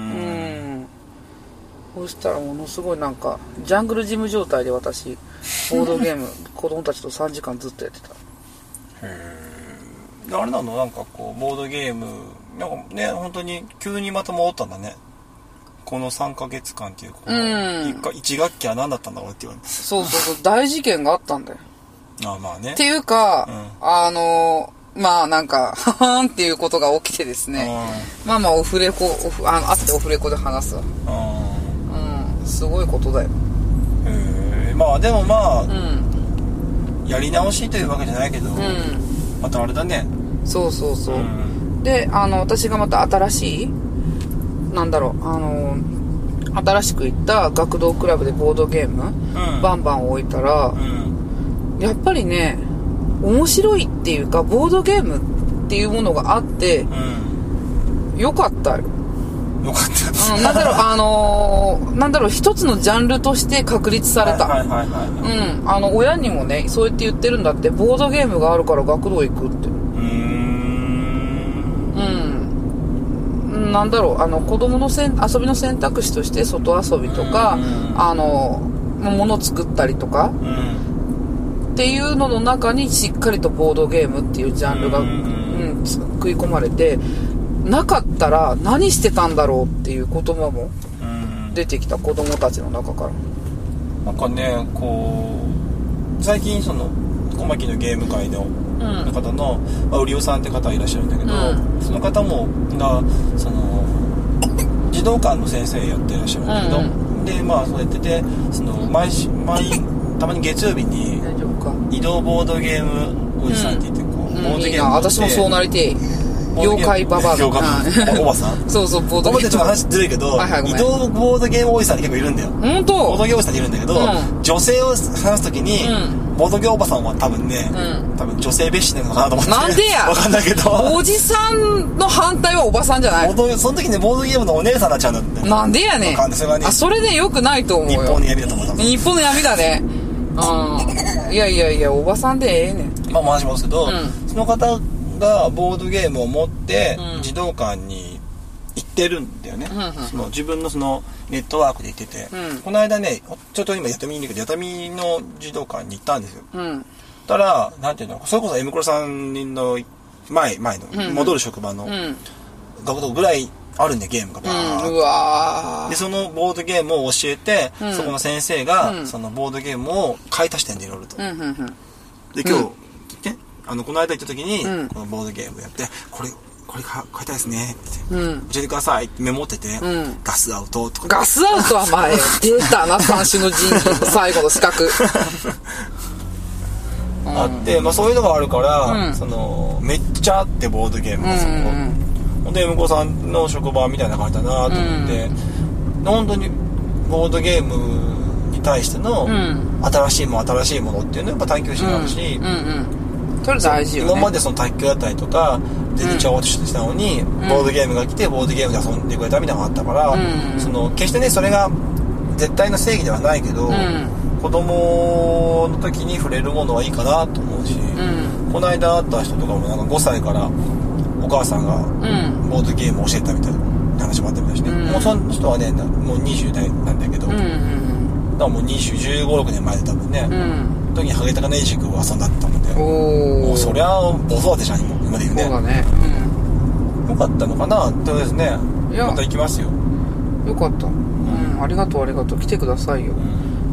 そしたらものすごいなんかジャングルジム状態で私ボードゲーム子供たちとさんじかんずっとやってた。 へー、あれなの、なんかこうボードゲームなんかね、本当に急にまた戻ったんだね、このさんかげつかんっていう、このいち学期は何だったんだろうって言われて、 そうそうそう、大事件があったんだよ。 ああ、まあね。 っていうか、うん、あのまあなんかははんっていうことが起きてですね、うん、まあまあオフレコ、オフあの後でオフレコで話すわ、うん、うん、すごいことだよ。 へえ、まあでもまあ、うん、やり直しというわけじゃないけど、うん、またあれだね。 そうそうそう、うん、であの私がまた新しいなんだろう、あの新しく行った学童クラブでボードゲーム、うん、バンバン置いたら、うん、やっぱりね面白いっていうかボードゲームっていうものがあって、うん、よかったよ。 よかったです、 うん、なんだろうあのー、なんだろう一つのジャンルとして確立された。はいはいはいはい、うん、あの親にもねそうやって言ってるんだって、ボードゲームがあるから学童行くって。うーん、うん、なんだろうあの子供のせん遊びの選択肢として外遊びとか、あの物作ったりとか。っていうのの中にしっかりとボードゲームっていうジャンルが、うん、食い込まれて、なかったら何してたんだろうっていう言葉も出てきた、子供たちの中から。 なんかねこう最近その小牧のゲーム界の方の、うんまあ、売りおさんって方いらっしゃるんだけど、うん、その方もがその児童館の先生やってらっしゃるんだけど、うん、でまあそうやっててその毎毎たまに月曜日に移動ボードゲームおじさんって言ってこう、うん、ボードゲームっていいな、 私もそうなりて妖怪ババア妖怪おばさんそうそうボードゲームちょっと話ずるいけど、はいはい、移動ボードゲームおじさんって結構いるんだよ。 本当ボードゲームおじさんっているんだけど、うん、女性を話すときに、うん、ボードゲームおばさんは多分ね、うん、多分女性蔑視なのかなと思ってなんでやわかんないけどおじさんの反対はおばさんじゃない。 その時ねボードゲームのお姉さんになっちゃうんだって。 なんでやねん。それはね、あそれでよくないと思うよ。 日本の闇だと思う。 日本の闇だね。うん、いやいやいやおばさんでええねん。 まあ回しますけど、うん、その方がボードゲームを持って児童館に行ってるんだよね、うん、その自分のそのネットワークで行ってて、うん、この間ねちょっと今やってみに行くけどやたみの児童館に行ったんですよ、うん、たらなんていうのそれこそ M クロさんの前前の戻る職場の学童ぐらいあるんでゲームがバーッと、うん、うわでそのボードゲームを教えて、うん、そこの先生が、うん、そのボードゲームを買い足してんでいろいろと、うんうんうん、で今日、うんあのこの間行った時に、うん、このボードゲームやってこれこれ買いたいですねって、うん、教えてくださいってメモってて、うん、ガスアウトとかガスアウトは前出たな三種の神器の最後の資格あって、まあ、そういうのがあるから、うん、そのめっちゃあってボードゲームがそこ、うんうん、で向こうさんの職場みたいな感じだなと思って、うん、本当にボードゲームに対しての新しいもの新しいものっていうのをやっぱ探求心があるし、うんうんうんそれ大事よね。 今までその卓球だったりとか全然ちゃおうとしてたのに、うん、ボードゲームが来てボードゲームで遊んでくれたみたいなのがあったから、うん、その決してねそれが絶対の正義ではないけど、うん、子供の時に触れるものはいいかなと思うし、うん、この間会った人とかもなんかごさいからお母さんがボードゲームを教えたみたいな話もあったみたいしね、うん、もうその人はねもうにじゅう代なんだけど、うん、だからもうにじゅう、じゅうご、ろくねんまえで多分ね、うん時にハゲタカネジクを遊んだってたのでもうそりゃ子育てじゃん今で言うね。 そうだね、 うん、よかったのかなってことですね。また行きますよ。 よかった、うん、ありがとうありがとう来てくださいよ、うん、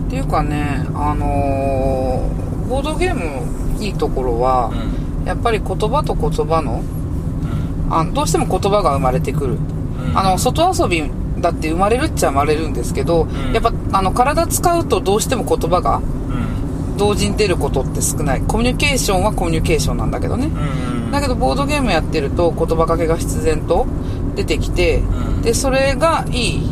っていうかねあのー、ボードゲームのいいところは、うん、やっぱり言葉と言葉の、うん、あどうしても言葉が生まれてくる、うん、あの外遊びだって生まれるっちゃ生まれるんですけど、うん、やっぱあの体使うとどうしても言葉が同時に出ることって少ない。コミュニケーションはコミュニケーションなんだけどね、うん、だけどボードゲームやってると言葉かけが必然と出てきて、うん、でそれがいい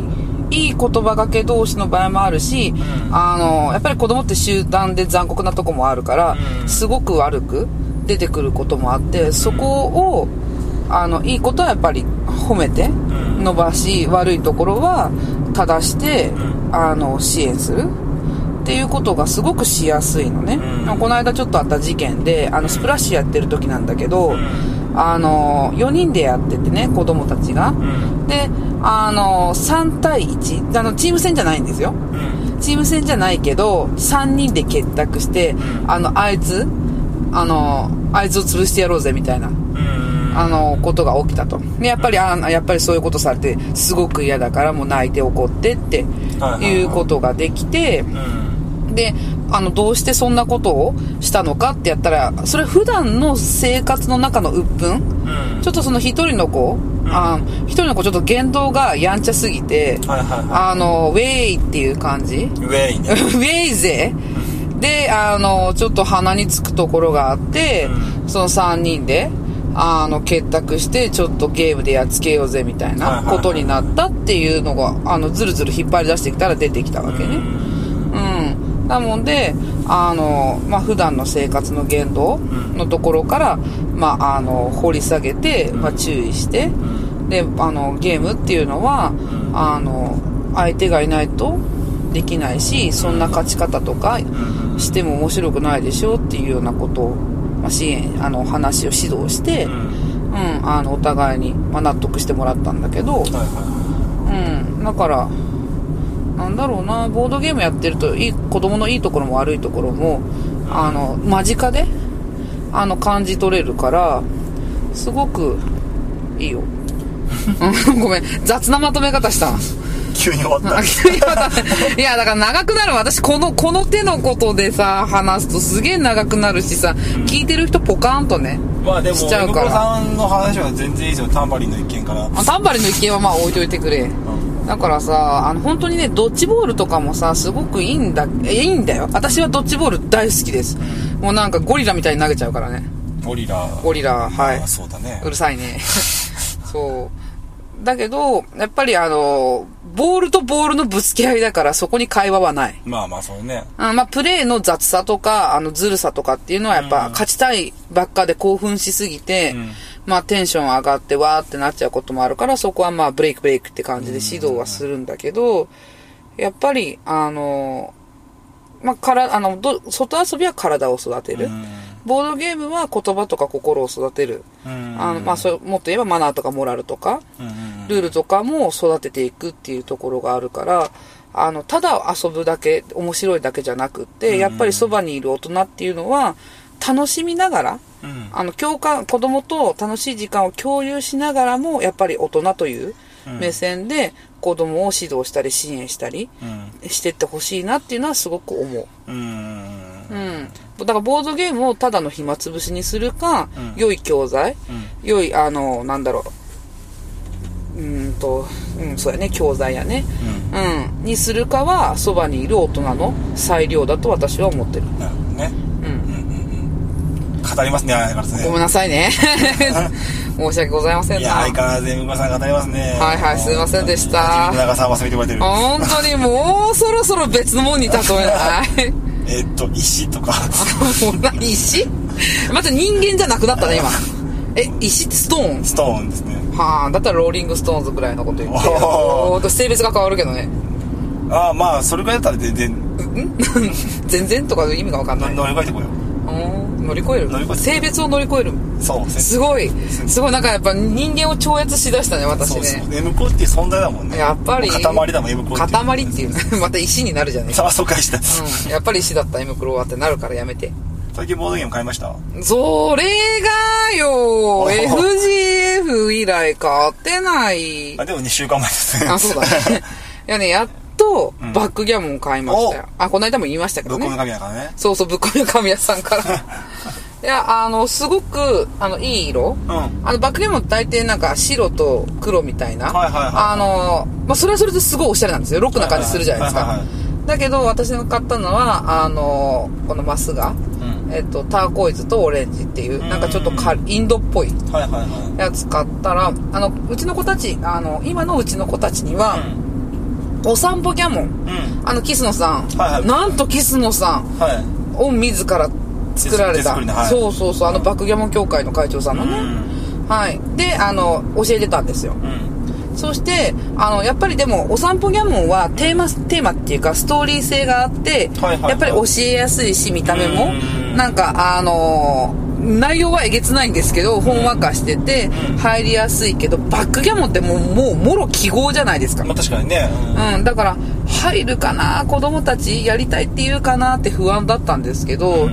いい言葉がけ同士の場合もあるし、うん、あのやっぱり子供って集団で残酷なとこもあるから、うん、すごく悪く出てくることもあって、うん、そこをあのいいことはやっぱり褒めて伸ばし、うん、悪いところは正して、うん、あの支援するっていうことがすごくしやすいのね、うん、この間ちょっとあった事件で、あのスプラッシュやってる時なんだけど、うん、あのよにんでやっててね、子供たちが、うん、であのさんたいいち、あのチーム戦じゃないんですよ、うん、チーム戦じゃないけどさんにんで結託して、うん、あのあいつあのあいつを潰してやろうぜみたいな、うん、あのことが起きたと。でやっぱりあやっぱりそういうことされてすごく嫌だからもう泣いて怒ってっていうことができて、うん、であのどうしてそんなことをしたのかってやったら、それ普段の生活の中の鬱憤、うん、ちょっとその一人の子、うん、あ一人の子ちょっと言動がやんちゃすぎて、はいはいはい、あのウェイっていう感じ、 ウェイ、ね、 ウェイぜであのちょっと鼻につくところがあって、うん、そのさんにんであの結託してちょっとゲームでやっつけようぜみたいなことになったっていうのが、あのずるずる引っ張り出してきたら出てきたわけね。うん、なのであの、まあ、普段の生活の言動のところから、まあ、あの掘り下げて、まあ、注意して、であのゲームっていうのはあの相手がいないとできないし、そんな勝ち方とかしても面白くないでしょっていうようなことを、まあ、支援あの話を指導して、うん、うん、あのお互いに、まあ、納得してもらったんだけど、はいはい、うん、だからなんだろうな、ボードゲームやってるといい、子供のいいところも悪いところもあの間近であの感じ取れるからすごくいいよごめん、雑なまとめ方した急に終わったいやだから長くなる。私このこの手のことでさ話すとすげえ長くなるしさ、うん、聞いてる人ポカーンとね、 まあでもしちゃうから。エムコさんの話は全然いいですよ、タンバリンの一件から。 タンバリンの一件はまあ置いといてくれ、うん、だからさあの本当にねドッジボールとかもさすごくいいんだいいんだよ。私はドッジボール大好きです、うん、もうなんかゴリラみたいに投げちゃうからね。 ゴリラゴリラはい、 あ、そうだね、 うるさいねそうだけどやっぱりあのボールとボールのぶつけ合いだからそこに会話はない。 まあまあそうね、 うん、まあプレーの雑さとかあのずるさとかっていうのはやっぱ勝ちたいばっかで興奮しすぎて、うん、まあテンション上がってわーってなっちゃうこともあるから、そこはまあブレイクブレイクって感じで指導はするんだけど、やっぱりあのまあからあのど外遊びは体を育てる、うんボードゲームは言葉とか心を育てる、うんあのまあ、それもっと言えばマナーとかモラルとか、うん、ルールとかも育てていくっていうところがあるから、あのただ遊ぶだけ面白いだけじゃなくって、うん、やっぱりそばにいる大人っていうのは楽しみながら、うん、あの共感子供と楽しい時間を共有しながらもやっぱり大人という目線で子供を指導したり支援したりしてってほしいなっていうのはすごく思う。うんうん、だからボードゲームをただの暇つぶしにするか、うん、良い教材、うん、良いあのなんだろううーんと、うん、そうやね教材やね、うんうん、にするかはそばにいる大人の裁量だと私は思ってる。 なるほどね、うんうんうん、語りますね相変わらずね。 ごめんなさいね申し訳ございませんな。 いや相変わらずエムコさん語りますね。 はいはいすいませんでした。 長さん忘れてくれてる。 本当にもうそろそろ別のもんに例えないえっと石とか石また人間じゃなくなったね今え石ってストーンストーンですね。 はあだったらローリングストーンズぐらいのこと言っておー性別が変わるけどね。 ああまあそれぐらいだったら全然全然とか意味が分かんない。 乗り越えてこよう。 乗り越える乗り越え性別を乗り越える。 そうすごいすごいなんかやっぱ人間を超越しだしたね私ね。 そうそう M コっていう存在だもんね。 やっぱり塊だもん M コって塊っていうまた石になるじゃねえか。 あそうかした、 うん、やっぱり石だった M クロはってなるからやめて。 最近ボードゲーム買いました？ それがよ エフジーエフ 以来買ってない。 あでもにしゅうかんまえですね。 あそうだねいやねやっとバックギャモン買いましたよ、うん、あこの間も言いましたけどね。 ぶっこみの神屋からね。 そうそうぶっこみの神屋さんからいやあのすごくあのいい色、うん、あのバックギャモン大抵なんか白と黒みたいな、はいはいはい、あの、まあ、それはそれですごいおしゃれなんですよ。ロックな感じするじゃないですか、はいはいはいはい、だけど私の買ったのはあのこのマスが、うんえっと、ターコイズとオレンジっていう、うん、なんかちょっとかインドっぽいやつ買ったら、あのうちの子たちあの今のうちの子たちには、 お散歩ギャモン、 うん、 あのキスノさん、 はいはい、 なんとキスノさんを自ら作られた、はい、そうそうそう、あのバックギャモン協会の会長さんのね、うん、はいであの教えてたんですよ、うん、そしてあのやっぱりでもお散歩ギャモンはテーマテーマっていうかストーリー性があって、はいはいはい、やっぱり教えやすいし見た目もなんかあのー内容はえげつないんですけどほんわかしてて入りやすいけど、バックギャモンってもうもうもろ記号じゃないですか。 まあ確かにね、 うん、うん、だから入るかな、子供たちやりたいって言うかなって不安だったんですけど、うん、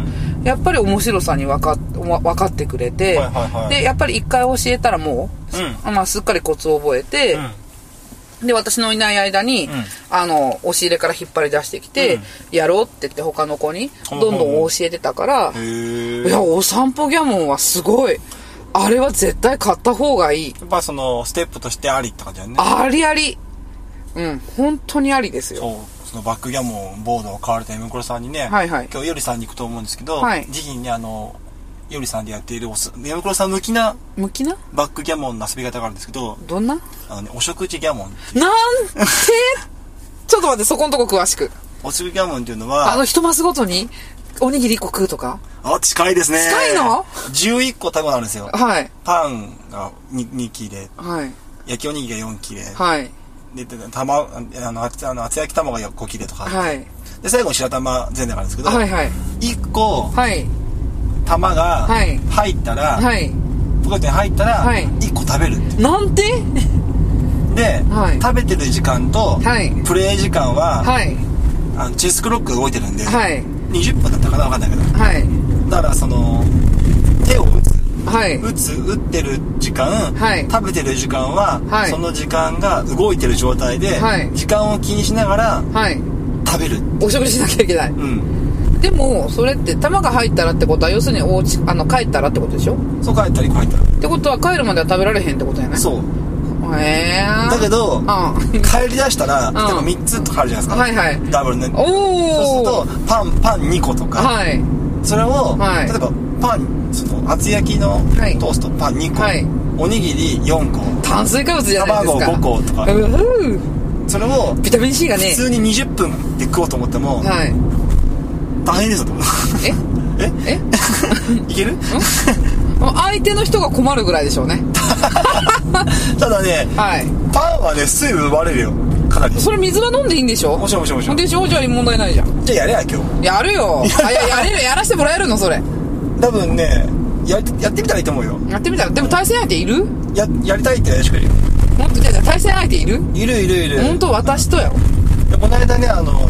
やっぱり面白さに分か分かってくれて、はいはいはい、でやっぱり一回教えたらもう、うん、まあ、すっかりコツを覚えて、うんで私のいない間に、うん、あの押し入れから引っ張り出してきて、うん、やろうって言って他の子にどんどん教えてたから、いやお散歩ギャモンはすごい、あれは絶対買った方がいい。 やっぱそのステップとしてありって感じだよね。 ありあり、うん本当にありですよ。 そうそのバックギャモンボードを買われたエムクロさんにね、はいはい、今日よりさんに行くと思うんですけど、はい、ぜひねあのよりさんでやっているおすエムクロさん向きな向きなバックギャモンの遊び方があるんですけど、 どんなあの、ね、お食事ギャモンなんてちょっと待って、そこのとこ詳しく。 お食事ギャモンっていうのはあの一マスごとにおにぎりいっこ食うとか。 あ近いですね。 近いのじゅういっこ食べ物あるんですよ。はい。パンが 2, に切れ、はい、焼きおにぎりがよん切れ、はい、でたまあの厚焼き卵がご切れとか、はい、で最後に白玉全然あるんですけど、はいはい、いっこ、はい、玉が入ったら、はい、ポケットに入ったら、はい、いっこ食べるって。 なんてで、はい、食べてる時間と、はい、プレイ時間は、はい、あのチェスクロックが動いてるんで、はい、にじゅっぷんだったかな分かんないけど、はい、だからその手を打つ、はい、打つ打ってる時間、はい、食べてる時間は、はい、その時間が動いてる状態で、はい、時間を気にしながら、はい、食べる。 お食事しなきゃいけない。うんでもそれって玉が入ったらってことは要するにお家あの帰ったらってことでしょ。 そう帰ったり帰ったらってことは帰るまでは食べられへんってことやね。 そうへえー、 だけど、うん、帰り出したら、うん、例えばみっつとかあるじゃないですか、はいはい、ダブルね。おそうするとパンパンにことか、はい、それを、はい、例えばパンその厚焼きのトーストパンにこ、はい、おにぎりよんこ炭水化物じゃないですか。 卵ごことか、それをビタミン C がね普通ににじゅっぷんで食おうと思っても、はい大変ですよと思う。えええいける相手の人が困るぐらいでしょうね。 ただね、はい、パンはね水分奪われるよかなり。 それ水は飲んでいいんでしょ。 もちろんもちろんもちろんでしょ。じゃあ問題ないじゃん。 じゃあやれや今日やるよ。あ や, やれるやらせてもらえるのそれ。 多分ね や, やってみたらいいと思うよ。 やってみたら。でも対戦相手いる。 ややりたいってやらしくれるよ。 本当じゃあ対戦相手いる。 いるいるいる。 本当私とや。 この間ねあの、うん、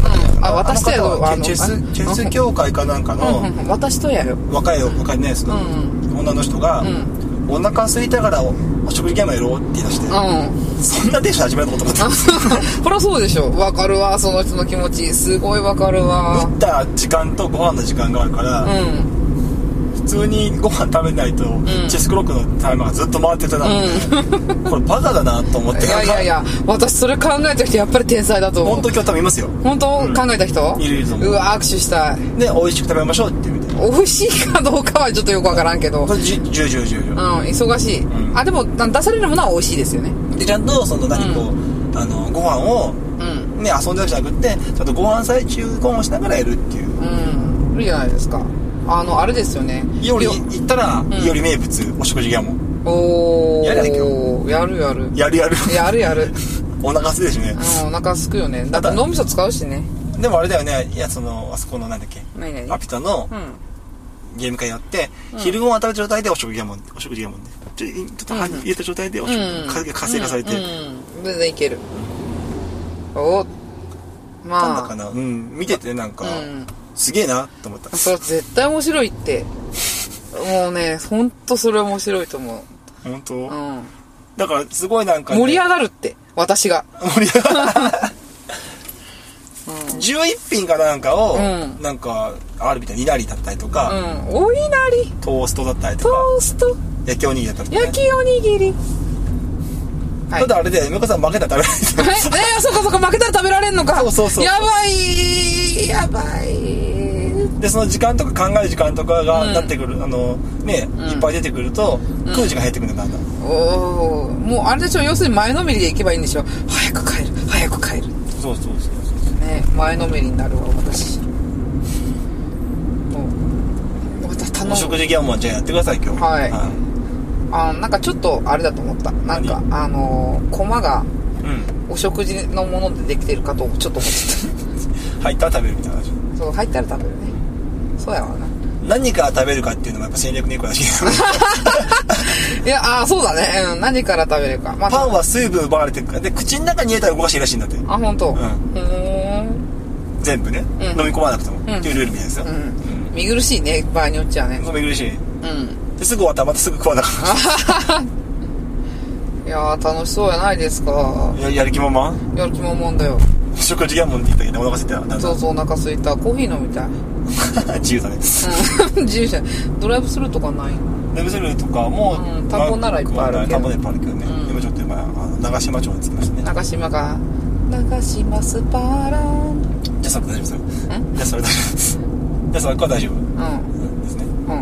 あ私とやろ。あのチェスチェス協会かなんかの、 うんうん、私とやよ若い若いねその、うん、女の人が、うん、お腹空いたから お, お食事ギャモンやろうって言い出して、うん、そんなテンション始めると思ったんですよ。 これはそうでしょ。分かるわその人の気持ちすごい分かるわ。 打った時間とご飯の時間があるから、うん、普通にご飯食べないと、うん、チェスクロックのタイマーがずっと回ってたので、うん、これバカだなと思って。 いやいやいや私それ考えた人やっぱり天才だと思う。 本当今日多分いますよ。 本当、うん、考えた人いるいると思う。 うわ握手したい。 で美味しく食べましょうって言うみたいな。 美味しいかどうかはちょっとよくわからんけどじゅうじゅうじゅうじゅううん忙しい、うん、あでも出されるものは美味しいですよね。 でちゃんとその何こう、うん、あのご飯を、うん、ね遊んでるじゃなくってちゃんとご飯最中ご飯をしながらやるっていう。 うんいいじゃないですか。あのあれですよね。 より行ったら、うん、より名物お食事ギャモン。 おーやるやる今日。 やるやるやるやるやるやるお腹すくしね。 うんお腹すくよね。だって脳みそ使うしね。 でもあれだよね。いやそのあそこのなんだっけ何何アピタの、うんゲーム会やって、うん、昼ご飯食べた状態でお食事ギャモンお食事ギャモンでちょちょっと入れた状態でお食事、うん、活性化されて、うんうんうん、全然いける。おまあなんだかな、うん、見ててなんか、うん、すげえなと思った。 それ絶対面白いってもうねほんとそれ面白いと思う。 本当、うん、だからすごいなんか、 ね、盛り上がるって私が盛り上がるじゅういっぴんかなんかを、うん、なんかあるみたいにいなりだったりとか、 うん、おいなりトーストだったりとかトースト焼きおにぎりだったりとか、 ね、焼きおにぎり、 はい、ただあれで梅子さん負けたら食べられない。 ええー、そっかそっか負けたら食べられんのか。 そうそうそうやばいやばい。 でその時間とか考える時間とかがなってくる、うん、あのね、うん、いっぱい出てくると、うん、空時が減ってくるんだんだん。 おおもうあれでしょ。要するに前のめりで行けばいいんでしょ。早く帰る早く帰る。 そうそうそうそうそうね、前のめりになるわ私。もうまた頼む。 お食事ギャンもじゃあやってください今日。 はい、はい、あなんかちょっとあれだと思った。なんかあのー、駒がお食事のものでできてるかとちょっと思ってた入ったら食べるみたいな。 そう入ったら食べるね。そうやわな。 何から食べるかっていうのもやっぱ戦略のいい子らしいいやあそうだね、うん、何から食べるか、まあ、 パンは水分奪われてるからで口の中に入れたら動かしていいらしいんだって。 あ本当。うんうん全部ね、うん、飲み込まなくても、うん、っていうルールみたいですよ、うんうん、 見苦しいね場合によっちゃね。 そう見苦しい、うん、ですぐ終わったらまたすぐ食わなかったいやー楽しそうやないですか。 や, やる気ままやる気ままんだよ。 食事ギャンモンって言ったけどお腹空いたらそうそうお腹空いた。コーヒー飲みたい自由だね、 うん、自由じゃない。ドライブスルーとかない？ ドライブスルーとかも、 うん、田んぼならいっぱいあるけど、 田んぼでいっぱいあるけどね、うん、でもちょっと今あの長島町に着きましたね。 長島が長島スパラン。 じゃあそれ大丈夫ですよ。じゃあそれ大丈夫ですじゃあそれは大丈夫、うん、ですね、うん、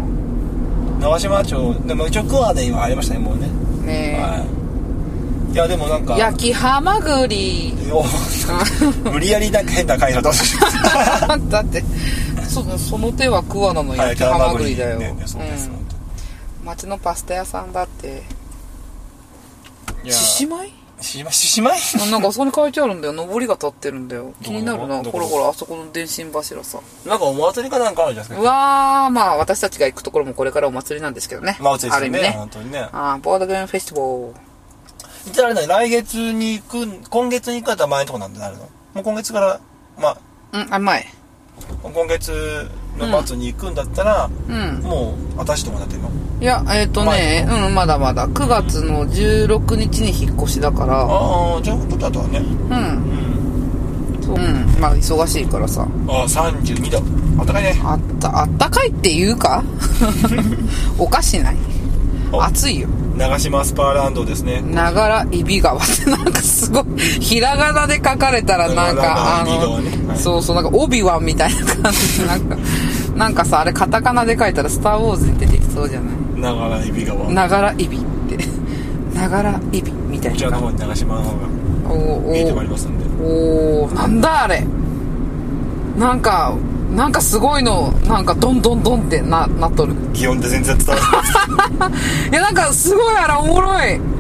長島町でも一応クアで今入りましたねもうね。 ねえ、はいいやでもなんか焼きハマグリ無理やりなんか変な会社どうしようだってそ, その手は桑名の焼きハマグリだよ、ねね、そうです、うん、町のパスタ屋さんだって。獅子舞獅子舞なんかあそこに書いてあるんだよ。上りが立ってるんだよ。気になるな。ほらほらあそこの電信柱さ。 なんかお祭りかなんかあるじゃないですか。 うわーまあ私たちが行くところもこれからお祭りなんですけどね。 まあお祭りですよね。 ある意味ね本当にね。 あーボードゲームフェスティバル。 じゃああれだね、来月に行く、今月に行くから前のとこなんでなるの？もう今月から、まあ。うん、あ、前。 今月の末に行くんだったら、うん、もう、私ともなってんの？ いや、えっ、ー、とね、うん、まだまだ。くがつのじゅうろくにちに引っ越しだから。 ああ、じゃあ、ちょっと後はね。うん。 うん。そう。うん。まあ、忙しいからさ。 ああ、さんじゅうにど。あったかいね。 あった、あったかいって言うかおかしない？暑いよ。 長島スパーランドですね。 ながら揖斐川ってなんかすごいひらがなで書かれたらなんかあの、ねはい、そうそうなんかオビワンみたいな感じでなんかなんかさあれカタカナで書いたらスターウォーズに出てきそうじゃない？ ながら揖斐川。 ながら揖斐ってながら揖斐みたいな。 こちらの方に長島の方が見えてまいりますんで。 おおなんだあれ。なんかなんかすごいのなんかドンドンドンってななっとる。 擬音で全然伝わらないいやなんかすごいあらおもろい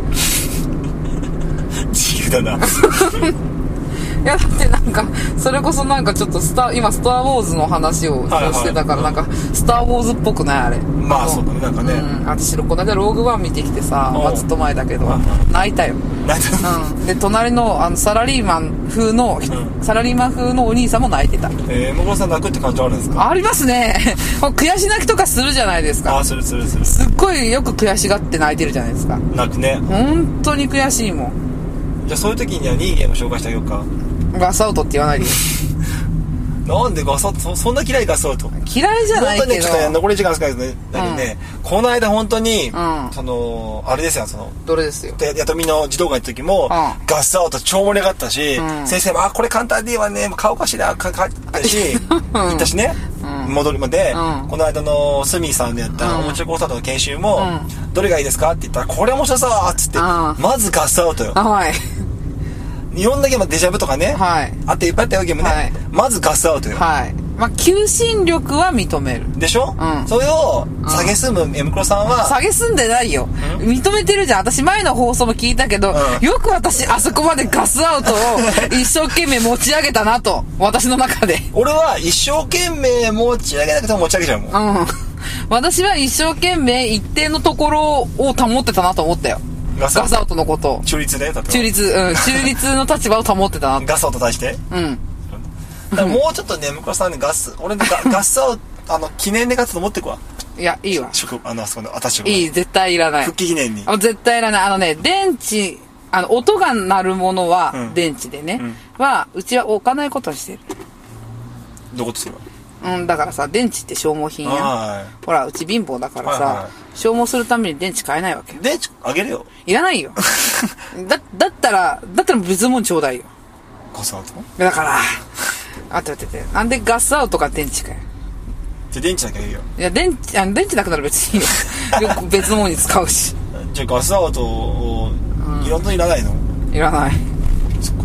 自由だないやだってなんかそれこそなんかちょっとスタ今スターウォーズの話をしてたから、はいはい、なんかスターウォーズっぽくないあれ。 まあそうだねなんかね、うん、 私この間ローグワン見てきてさ、まあ、ずっと前だけど泣いたよ。 泣いた、 うん、で隣のあのサラリーマン風の、うん、サラリーマン風のお兄さんも泣いてた。 えー、もぐろさん泣くって感情あるんですか？ ありますね悔し泣きとかするじゃないですか。 あするするする。 すっごいよく悔しがって泣いてるじゃないですか。 泣くね本当に悔しいもん。 じゃあそういう時にはにゲーム紹介してあげようか。 ガスアウトって言わないでなんでガスアウト そ, そんな嫌いガスアウト嫌いじゃないけど本当にねちょっと、 ね、残り時間少ないですねだけどね、うん、この間本当に、うん、そのあれですよそのどれですよやとみの児童館の時も、うん、ガスアウト超盛り上がったし、うん、先生もあこれ簡単でいいわね買おうかしらかかったし行ったしね、うん、戻りまで、うん、この間のスミさんでやったおもちゃコンサートの研修も、うん、どれがいいですかって言ったらこれ面白そうっつって、うん、まずガスアウトよ。 はいいろんなゲームデジャブとかね、はい、あっていっぱいあったよゲームね、はい、まずガスアウトよ。 はいまあ求心力は認めるでしょ、うん、それを下げすむ M クロさんは下げすんでないよ、うん、認めてるじゃん。私前の放送も聞いたけど、うん、よく私あそこまでガスアウトを一生懸命持ち上げたなと私の中で俺は一生懸命持ち上げなくても持ち上げちゃうもん、うん、 私は一生懸命一定のところを保ってたなと思ったよ。ガスアウトのこと中立ね中立うん中立の立場を保ってたなガスアウト対してうんだからもうちょっとね向こうさんねガス俺の ガ, ガスアウトあの記念でガスと持ってくわ。 いやいいわあのあそこの私いい絶対いらない復帰記念にあ絶対いらない。あのね電池あの音が鳴るものは、うん、電池でね、うん、はうちは置かないことにしてる。 どことすればうんだからさ電池って消耗品やん、はい、ほらうち貧乏だからさ、はいはい、消耗するために電池買えないわけ。 電池あげるよ。 いらないよだ, だったらだったら別のもんちょうだいよ。 ガスアウトだからあって待っててなんでガスアウトか電池かよ。 じゃあ電池だけいいよ。 いや電池あ電池なくなら別にいいよよく別のものに使うしじゃあガスアウトをいろんなのいらないの、 うん、いらない。 そっか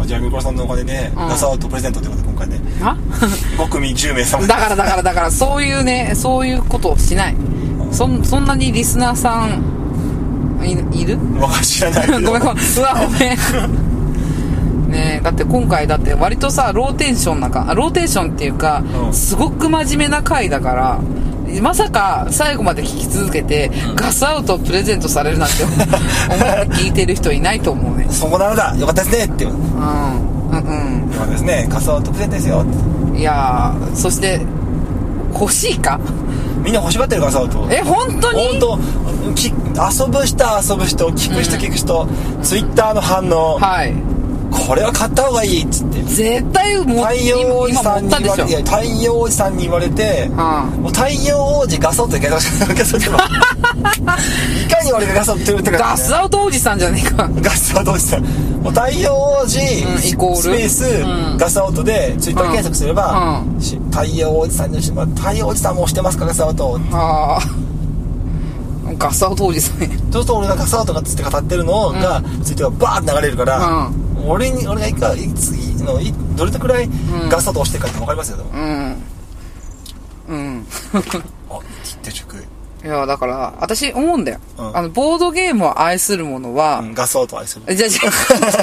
じゃあみこらさんのお金で、うん、ガスアウトプレゼントってことで今回ねご組じゅうめい様だからだからだからそういうねそういうことをしない、うん、そ, そんなにリスナーさん い, いるわか知らないけどごめんごめんうわごめんねえだって今回だって割とさローテンションなかローテーションっていうか、うん、すごく真面目な回だからまさか最後まで聞き続けて、うん、ガスアウトをプレゼントされるなんて思って聞いてる人いないと思うねそこなのだよかったですねってうんうんうんよかったですねガスアウトプレゼントですよいやーそして欲しいかみんな欲しがってるガスアウトえ本当に本当き遊ぶ人遊ぶ人聞く人聞く人、うん、ツイッターの反応はいこれは買った方がいいっつって絶対もう太陽王子さんに言われて太陽王子さんに言われて、うん、もう太陽王子ガスアウトでガスアウトいかに俺がガスアウトってるってか、ね、 ガスアウト王子さんじゃねえかガスアウト王子さんもう太陽王子、うん、イコールスペース、うん、ガスアウトでツイッター検索すれば、うん、太陽王子さんに太陽王子さんも押してますかガスアウトあガスアウト王子さんそうすると俺がガスアウトがつって語ってるのが、うん、ツイッターがバーって流れるから、うん俺に俺がいかいつのいどれくらいガスアウト押してるかって分かりますようんうんあ切って直いやだから私思うんだよ、うん、あのボードゲームを愛する者は、うん、 ガスアウトを愛するじゃ違う違う違う違う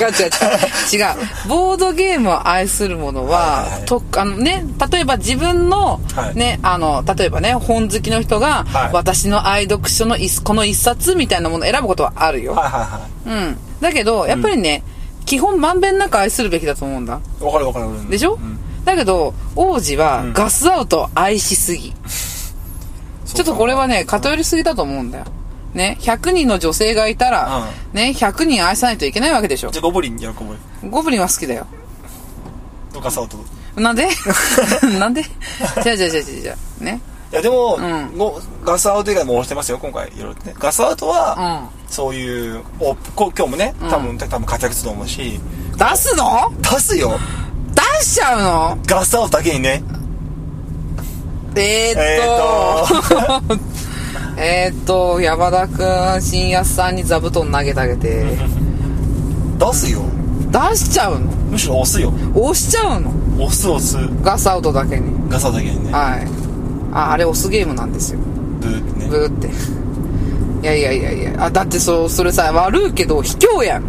ボードゲームを愛する者は、はいはい、とあのね例えば自分の、はい、ねあの例えばね本好きの人が、はい、私の愛読書のこの一冊みたいなものを選ぶことはあるよ、はいはいはい、うんだけどやっぱりね、うん基本まんべんなく愛するべきだと思うんだわかるわかるでしょ、うん、だけど王子はガスアウトを愛しすぎ、うん、ちょっとこれはね偏りすぎだと思うんだよねひゃくにんの女性がいたら、うん、ねひゃくにん愛さないといけないわけでしょじゃあゴブリンやゴブリンゴブリンは好きだよガスアウトなんでなんでじゃあじゃあじゃあじゃあねいやでも、うん、もうガスアウト以外も押してますよ今回いろいろねガスアウトは、うん、そういうお今日もね多分、うん、多分活躍すると思うし出すの出すよ出しちゃうのガスアウトだけにねえーっとえーっと山田くん新安さんに座布団投げてあげて出すよ出しちゃうのむしろ押すよ押しちゃうの押す押すガスアウトだけにガスアウトだけにねはいああれ押すゲームなんですよブーってねブーっていやいやいやいやあだってそそれさ悪いけど卑怯やん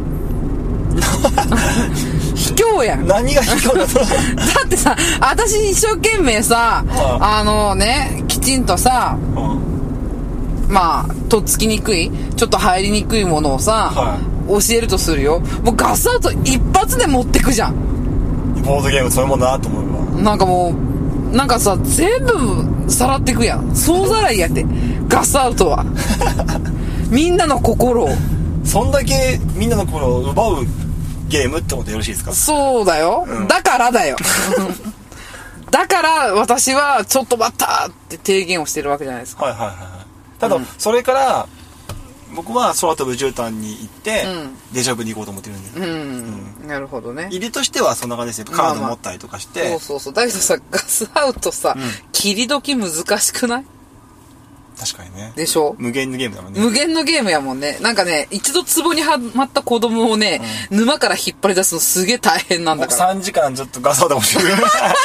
卑怯やん何が卑怯だとだってさ私一生懸命さ、はあ、あのねきちんとさ、はあ、まあとっつきにくいちょっと入りにくいものをさ、はあ、教えるとするよもうガスアウト一発で持ってくじゃんボードゲームそういうもんだなと思うわなんかもうなんかさ全部さらってくやん総ざらいやってガスアウトはみんなの心をそんだけみんなの心を奪うゲームってことでよろしいですかそうだよ、うん、だからだよだから私はちょっと待ったって提言をしてるわけじゃないですかはいはいはいただ、うん、それから僕は空飛ぶ絨毯に行って、うん、デジャブに行こうと思ってるんで、うんうん、なるほどね入りとしてはそんな感じですよカード持ったりとかして、まあまあ、 そうそうそうだけどさガスアウトさ、うん、切り時難しくない確かにねでしょ無限のゲームだもんね無限のゲームやもんねなんかね一度壺にはまった子供をね、うん、沼から引っ張り出すのすげえ大変なんだからさんじかんずっとガスアウトもしてる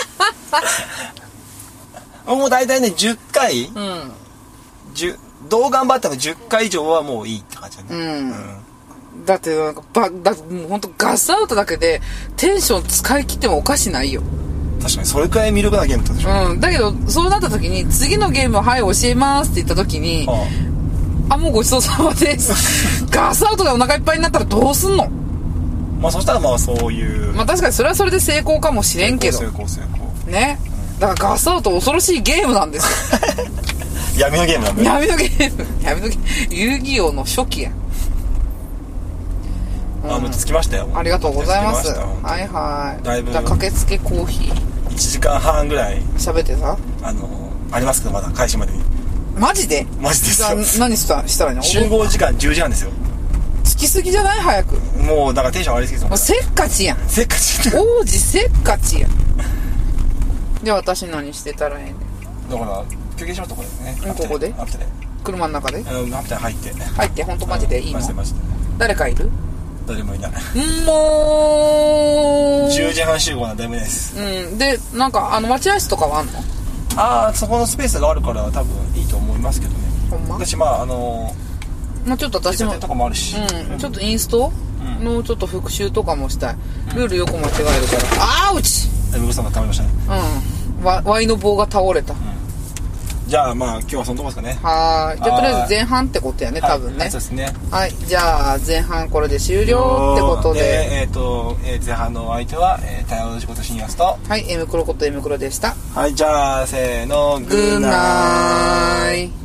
もう大体ねじゅっかい、うん、じゅどう頑張ってもじゅっかい以上はもういいって感じだね、うんうん、 だってなんかばだもうほんとガスアウトだけでテンション使い切ってもおかしないよ確かにそれくらい魅力なゲームってことでしょ、 うん、だけどそうなった時に次のゲームをはい教えますって言った時に、はあ、あもうごちそうさまですガスアウトでお腹いっぱいになったらどうすんのまあそしたらまあそういうまあ確かにそれはそれで成功かもしれんけど成功成功ね、うん、だからガスアウト恐ろしいゲームなんですよ闇のゲームなんだよ闇のゲーム闇のゲーム遊戯王の初期や、 うん、あもう着きましたよありがとうございますはいはいだいぶじゃあ駆けつけコーヒーいちじかんはんぐらい喋ってたあのありますけどまだ開始までにマジでマジですよじゃあ何したしたらいいの集合時間じゅうじはんですよ着きすぎじゃない早くもうだからテンション上がりすぎですせっかちやんせっかち王子せっかちやんじゃあ私何してたらええねんだから休憩しますとこでねここでアプテで車の中でアプテ入って入って本当マジでいいの、 マジでマジで誰かいる誰もいない。 もうじゅうじはん集合なんでダメです。 うんでなんかあの待合室とかはあんの？ ああそこのスペースがあるから多分いいと思いますけどね。 ほんま？ 私まああのまあちょっと私もとかもあるし、 うん、ちょっとインストのちょっと復習とかもしたい、うん、ルールよく間違えるから、あーうちだいぶさんが倒れましたね。 うんわワイの棒が倒れた、うん、 じゃあまあ今日はそのとこですかね。 はい。じゃあとりあえず前半ってことやね、多分ね。 はい、そうですね。 はい。じゃあ前半これで終了ってことで。 でえっ、ー、と、えー、前半のお相手は、えー、対応の仕事新安と。 はい。M 黒こと M 黒でした。 はい。じゃあせーの。 グッナイ。